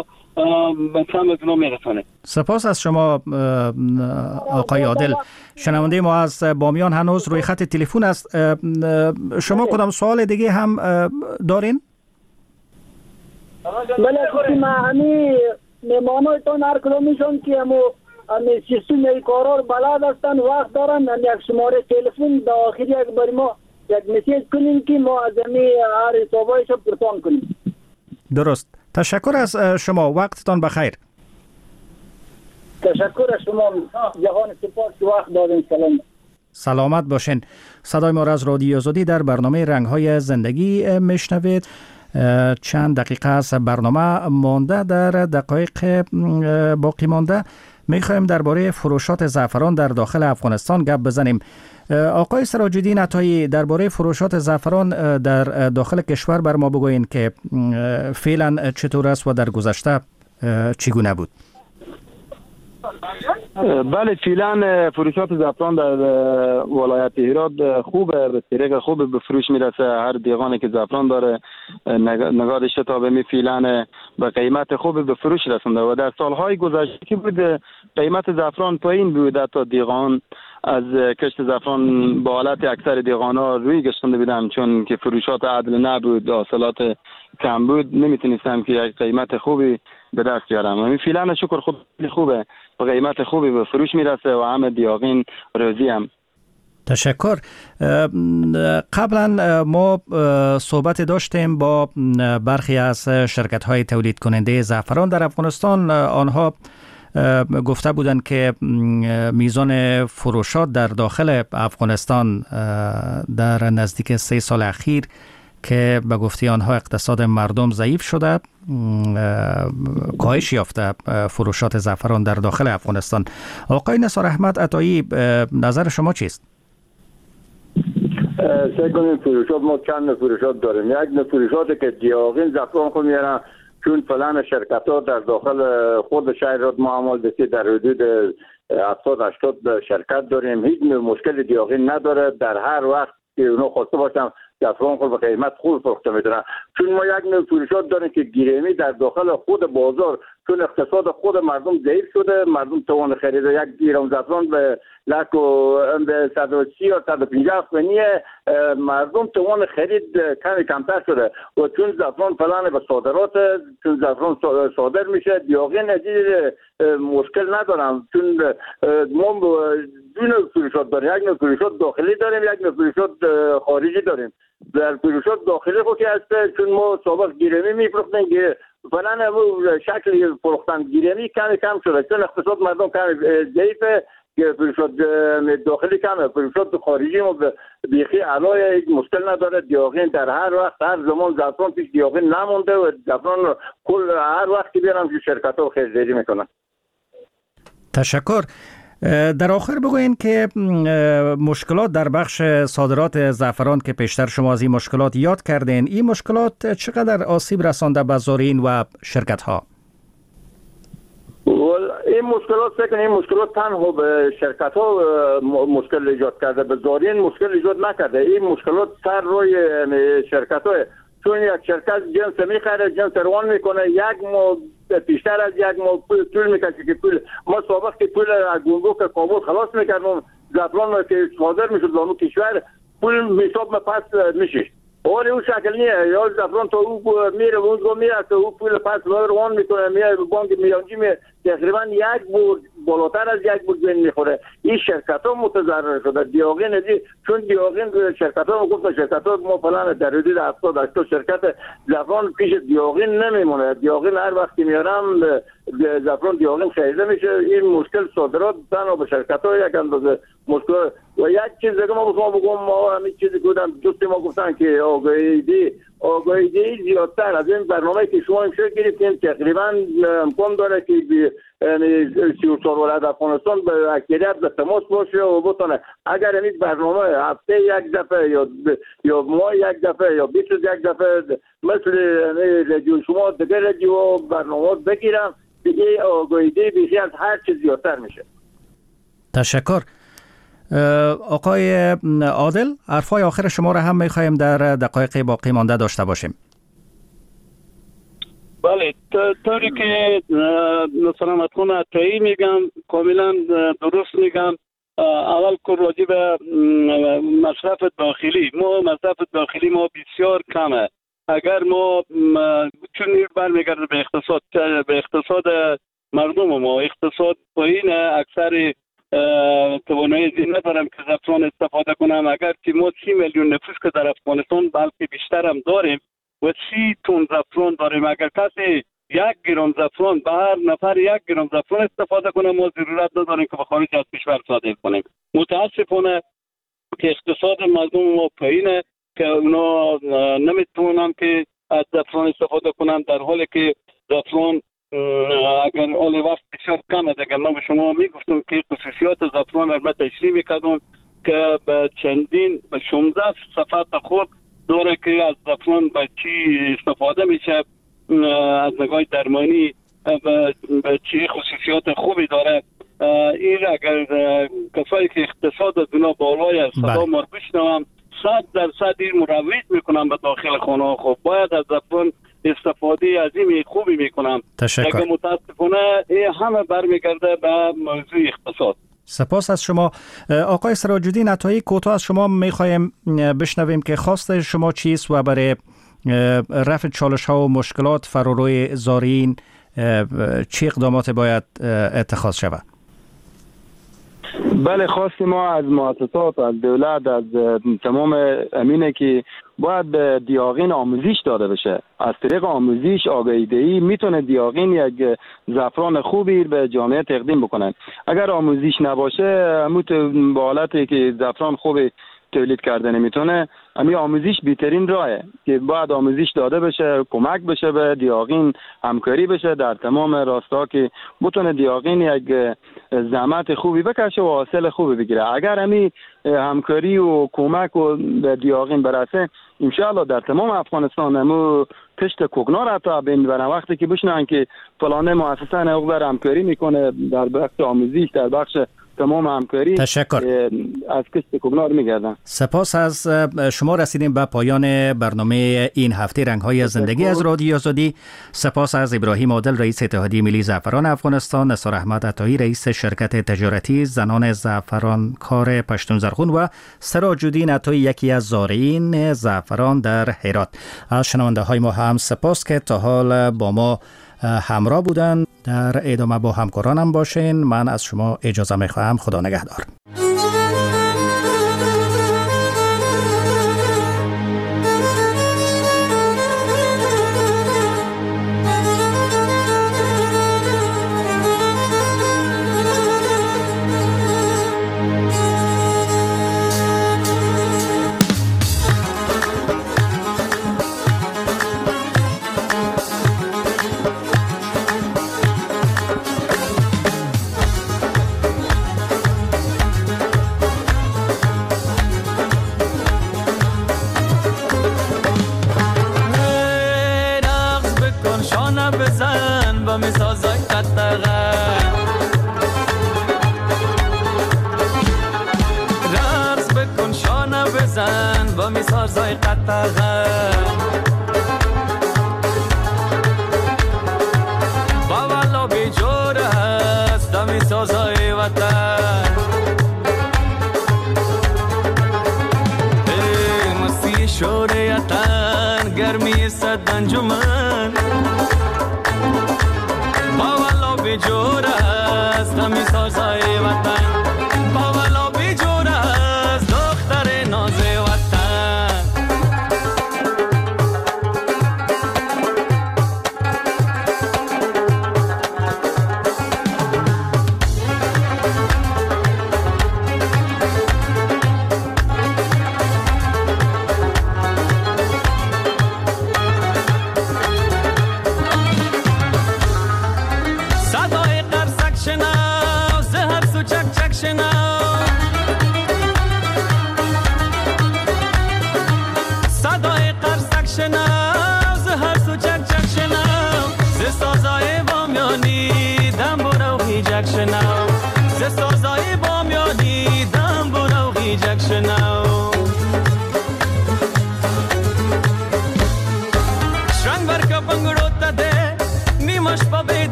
Speaker 3: سپاس از شما آقای عادل. شنونده ما از بامیان هنوز روی خط تلفن است. شما کدام سوال دیگه هم دارین؟
Speaker 12: بله خودی ما همی مهمانایتان هر کدامیشون که همو سیستم کارار بلد هستن وقت دارن، یک شماره تلفن داخل یک باری ما یک مسیج کنیم که ما از همی هر حسابایش پرسان کنیم.
Speaker 3: درست. تشکر از شما، وقتتان بخیر.
Speaker 12: تشکر از شما، جهان سپاس که وقت دادین.
Speaker 3: سلامت باشین. صدای ما را از رادیو آزادی در برنامه رنگ‌های زندگی میشنوید. چند دقیقه از برنامه مانده، در دقایق باقی مانده میخوایم درباره فروشات زعفران در داخل افغانستان گپ بزنیم. آقای سراج الدین عطایی، درباره فروشات زعفران در داخل کشور بر ما بگوین که فعلا چطور است و در گذشته چگونه بود؟
Speaker 6: بله، فعلا فروشات زعفران در ولایت هرات خوبه، به طریق خوب به فروش میرسه. هر دیغانی که زعفران داره نگاه شتابه می فعلا به قیمت خوب به فروش رسونده و در سالهای گذشته که بود قیمت زعفران پایین بود، تا دیغان از کشت زعفران با حالت اکثر دیغانا روی گشتنده بودن، چون که فروشات عدل نبود، حاصلات کم بود، نمیتونستم که یک قیمت خوبی به دست بیارم. همین فعلا شکر خوبه، به قیمت خوبی به فروش میرسه و همه دیاغین راضی هم.
Speaker 3: تشکر. قبلا ما صحبت داشتیم با برخی از شرکت‌های تولید کننده زعفران در افغانستان. آنها گفته بودند که میزان فروشات در داخل افغانستان در نزدیک 3 سال اخیر که به گفته آنها اقتصاد مردم ضعیف شده، کاهش یافته فروشات زعفران در داخل افغانستان. آقای نثار احمد عطایی، نظر شما چیست؟
Speaker 7: سیکنیم فروشات ما چند فروشات داریم. یک فروشات که دیاغین زعفران خود میارن، چون فلان شرکت ها در داخل خود شهر معامل بسید در حدود 70-80 شرکت داریم. هیچ مشکل دیاغین نداره. در هر وقت که اونا خواسته باشن زعفران خود به قیمت خوب فروخته میدونن. چون ما یک نوع فروشات داریم که گیرمی در داخل خود بازار، چون اقتصاد خود مردم ضعیف شده، مردم توان خرید یک گرم زعفران به لکو 130 یا 150 افغانیه، مردم توان خرید کمی کمتر شده و چون زعفران فلان به صادرات، چون زعفران صادر میشه، دیاغین عزیز مشکل ندارم. چون ما دو نوع فروشات داریم، یک نوع فروشات داخلی داریم، یک نوع فروشات خارجی داریم. در فروشات داخلی خود که هست، چون ما سابق گیرمی میفروختیم که فلان شکل فروختن گیرمی کم شده، چون اقتصاد مردم کم ضعیفه که فروشات داخلی کمه. فروشات خارجی ما بیخی علای هیچ مشکل نداره. دیاغین در هر وقت هر زمان زعفران پیش دیاغین نمونده و زعفران کل هر وقت که بیارم که شرکت ها خریداری میکنن.
Speaker 3: تشکر. در آخر بگوین که مشکلات در بخش صادرات زعفران که پیشتر شما از این مشکلات یاد کردین، این مشکلات چقدر آسیب رسانده به زارعین و شرکت ها؟
Speaker 7: این مشکلات تنها به شرکت ها مشکل ایجاد کرده، به زارعین مشکل ایجاد نکرده. این مشکلات سر روی شرکت ها، چون یک شرکت جنس میخره، جنس روان میکنه، یک ماه پیشتر از یک ماه طول میکشه که پول ما سابق که پول از گمرک کابل خلاص میکردم، زعفران که صادر میشد لانو کشور پول حساب ما پس میشه. ولی اون شکل نیه، یا زعفران تا او میره اونجا میره تا او پول پس روان میکنه، میره بانک میانجی میره، تقریبا یک بود بالاتر از یک بود بین میخوره. این شرکت ها متضرر شده. دیاغین چون دیاغین شرکت ها گفت شرکت ها ما فلان در حدود 70-80 شرکت زعفران پیش دیاغین نمیمونه. دیاغین هر وقتی میارم زعفران دیاغین خریده میشه. این مشکل صادرات تنها به شرکت ها یک اندازه مشکل. و یک چیز دیگه ما بگم، ما همین چیزی گفتم دوست ما گفتن که آگاهی زیادتر از این برنامه که شما امشب گرفتین تقریبا امکان داره که سیاست‌مدار ولایت افغانستان به اکثریت به تماس باشه و بتونه اگر این برنامه هفته یک دفعه یا ماه یک دفعه یا 21 دفعه مثل رادیو شما دیگه رادیو برنامه بگیرم، دیگه آگاهی بیشتر از هر چیز زیادتر میشه.
Speaker 3: تشکر. آقای عادل، حرفای آخر شما را هم میخوایم در دقایق باقی مانده داشته باشیم.
Speaker 8: بله، طوری که سلامت خون عطایی میگم کاملا درست میگم. اول که راجع به مصرف داخلی، مصرف داخلی ما بسیار کمه. اگر ما چون برمیگرده به اقتصاد مردم ما، اقتصاد پایینه، اکثر توانایی زیر ندارم که زعفران استفاده کنم. اگر که ما 30 میلیون نفوس که در افغانستان بلکه بیشتر هم داریم و 30 تن زعفران داریم، اگر کسی 1 گرم زعفران به هر نفر 1 گرم زعفران استفاده کنه، ما ضرورت نداریم که به خارج از کشور صادر کنیم. متاسفانه که اقتصاد مردم ما پایینه که اونا نمیتونن که از زعفران استفاده کنن، در حالی که زعفران اگر اول وقت بسیار کمه. دیگه من به شما میگفتم که خصوصیات زعفران را تشریح میکردم که به چندین به 16 صفحات خود داره که از زعفران به چی استفاده میشه، از نگاه درمانی به چی خصوصیات خوبی داره. این اگر کسایی که اقتصاد از اونا بالای است صدا ما رو بشنوم 100% این مروج میکنم به داخل خانه ها. خب باید از زعفران استفاده عظیم خوبی میکنم.
Speaker 3: تشکر.
Speaker 8: متاسفانه این همه برمیگرده به موضوع اقتصاد.
Speaker 3: سپاس از شما. آقای سراج الدین عطایی، کوتاه از شما میخوایم بشنویم که خواست شما چیست و برای رفع چالش ها و مشکلات فراروی زارعین چه اقدامات باید اتخاذ شود؟
Speaker 6: بله، خواست ما از مؤسسات، از دولت، از تمام امینه که باید به دیاغین آموزش داده بشه. از طریق آموزش، آگاهی دهی میتونه دیاغین یک زعفران خوبی به جامعه تقدیم بکنن. اگر آموزش نباشه، با حالتی که زعفران خوبی تولید کرده نمیتونه، امی آموزش بهترین راهه که باید آموزش داده بشه، کمک بشه به دیاغین، همکاری بشه در تمام راستا که بتونه دیاغین یک زحمت خوبی بکشه و حاصل خوبی بگیره. اگر امی همکاری و کمک و به دیاغین برسه، انشاءالله در تمام افغانستان امو کشت کوکنار حتی بین وقتی که بشنن که فلانه مؤسسه نقدر همکاری میکنه در بخش آموزش، در بخش تمام همکاری،
Speaker 3: تشکر.
Speaker 6: از کشت کوکنار میگردن.
Speaker 3: سپاس از شما. رسیدیم به پایان برنامه این هفته رنگ‌های زندگی از رادیو آزادی. سپاس از ابراهیم عادل، رئیس اتحادیه ملی زعفران افغانستان، نثار احمد عطایی، رئیس شرکت تجارتی زنان زعفرانکار پشتون زرغون و سراج الدین عطایی، یکی از زارعین زعفران در هرات. از شنونده های ما هم سپاس که تا حال با ما همراه بودن. در ادامه با همکارانم باشین. من از شما اجازه میخواهم. خدا نگهدار.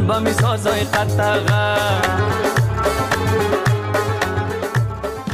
Speaker 13: با می سازای قطغه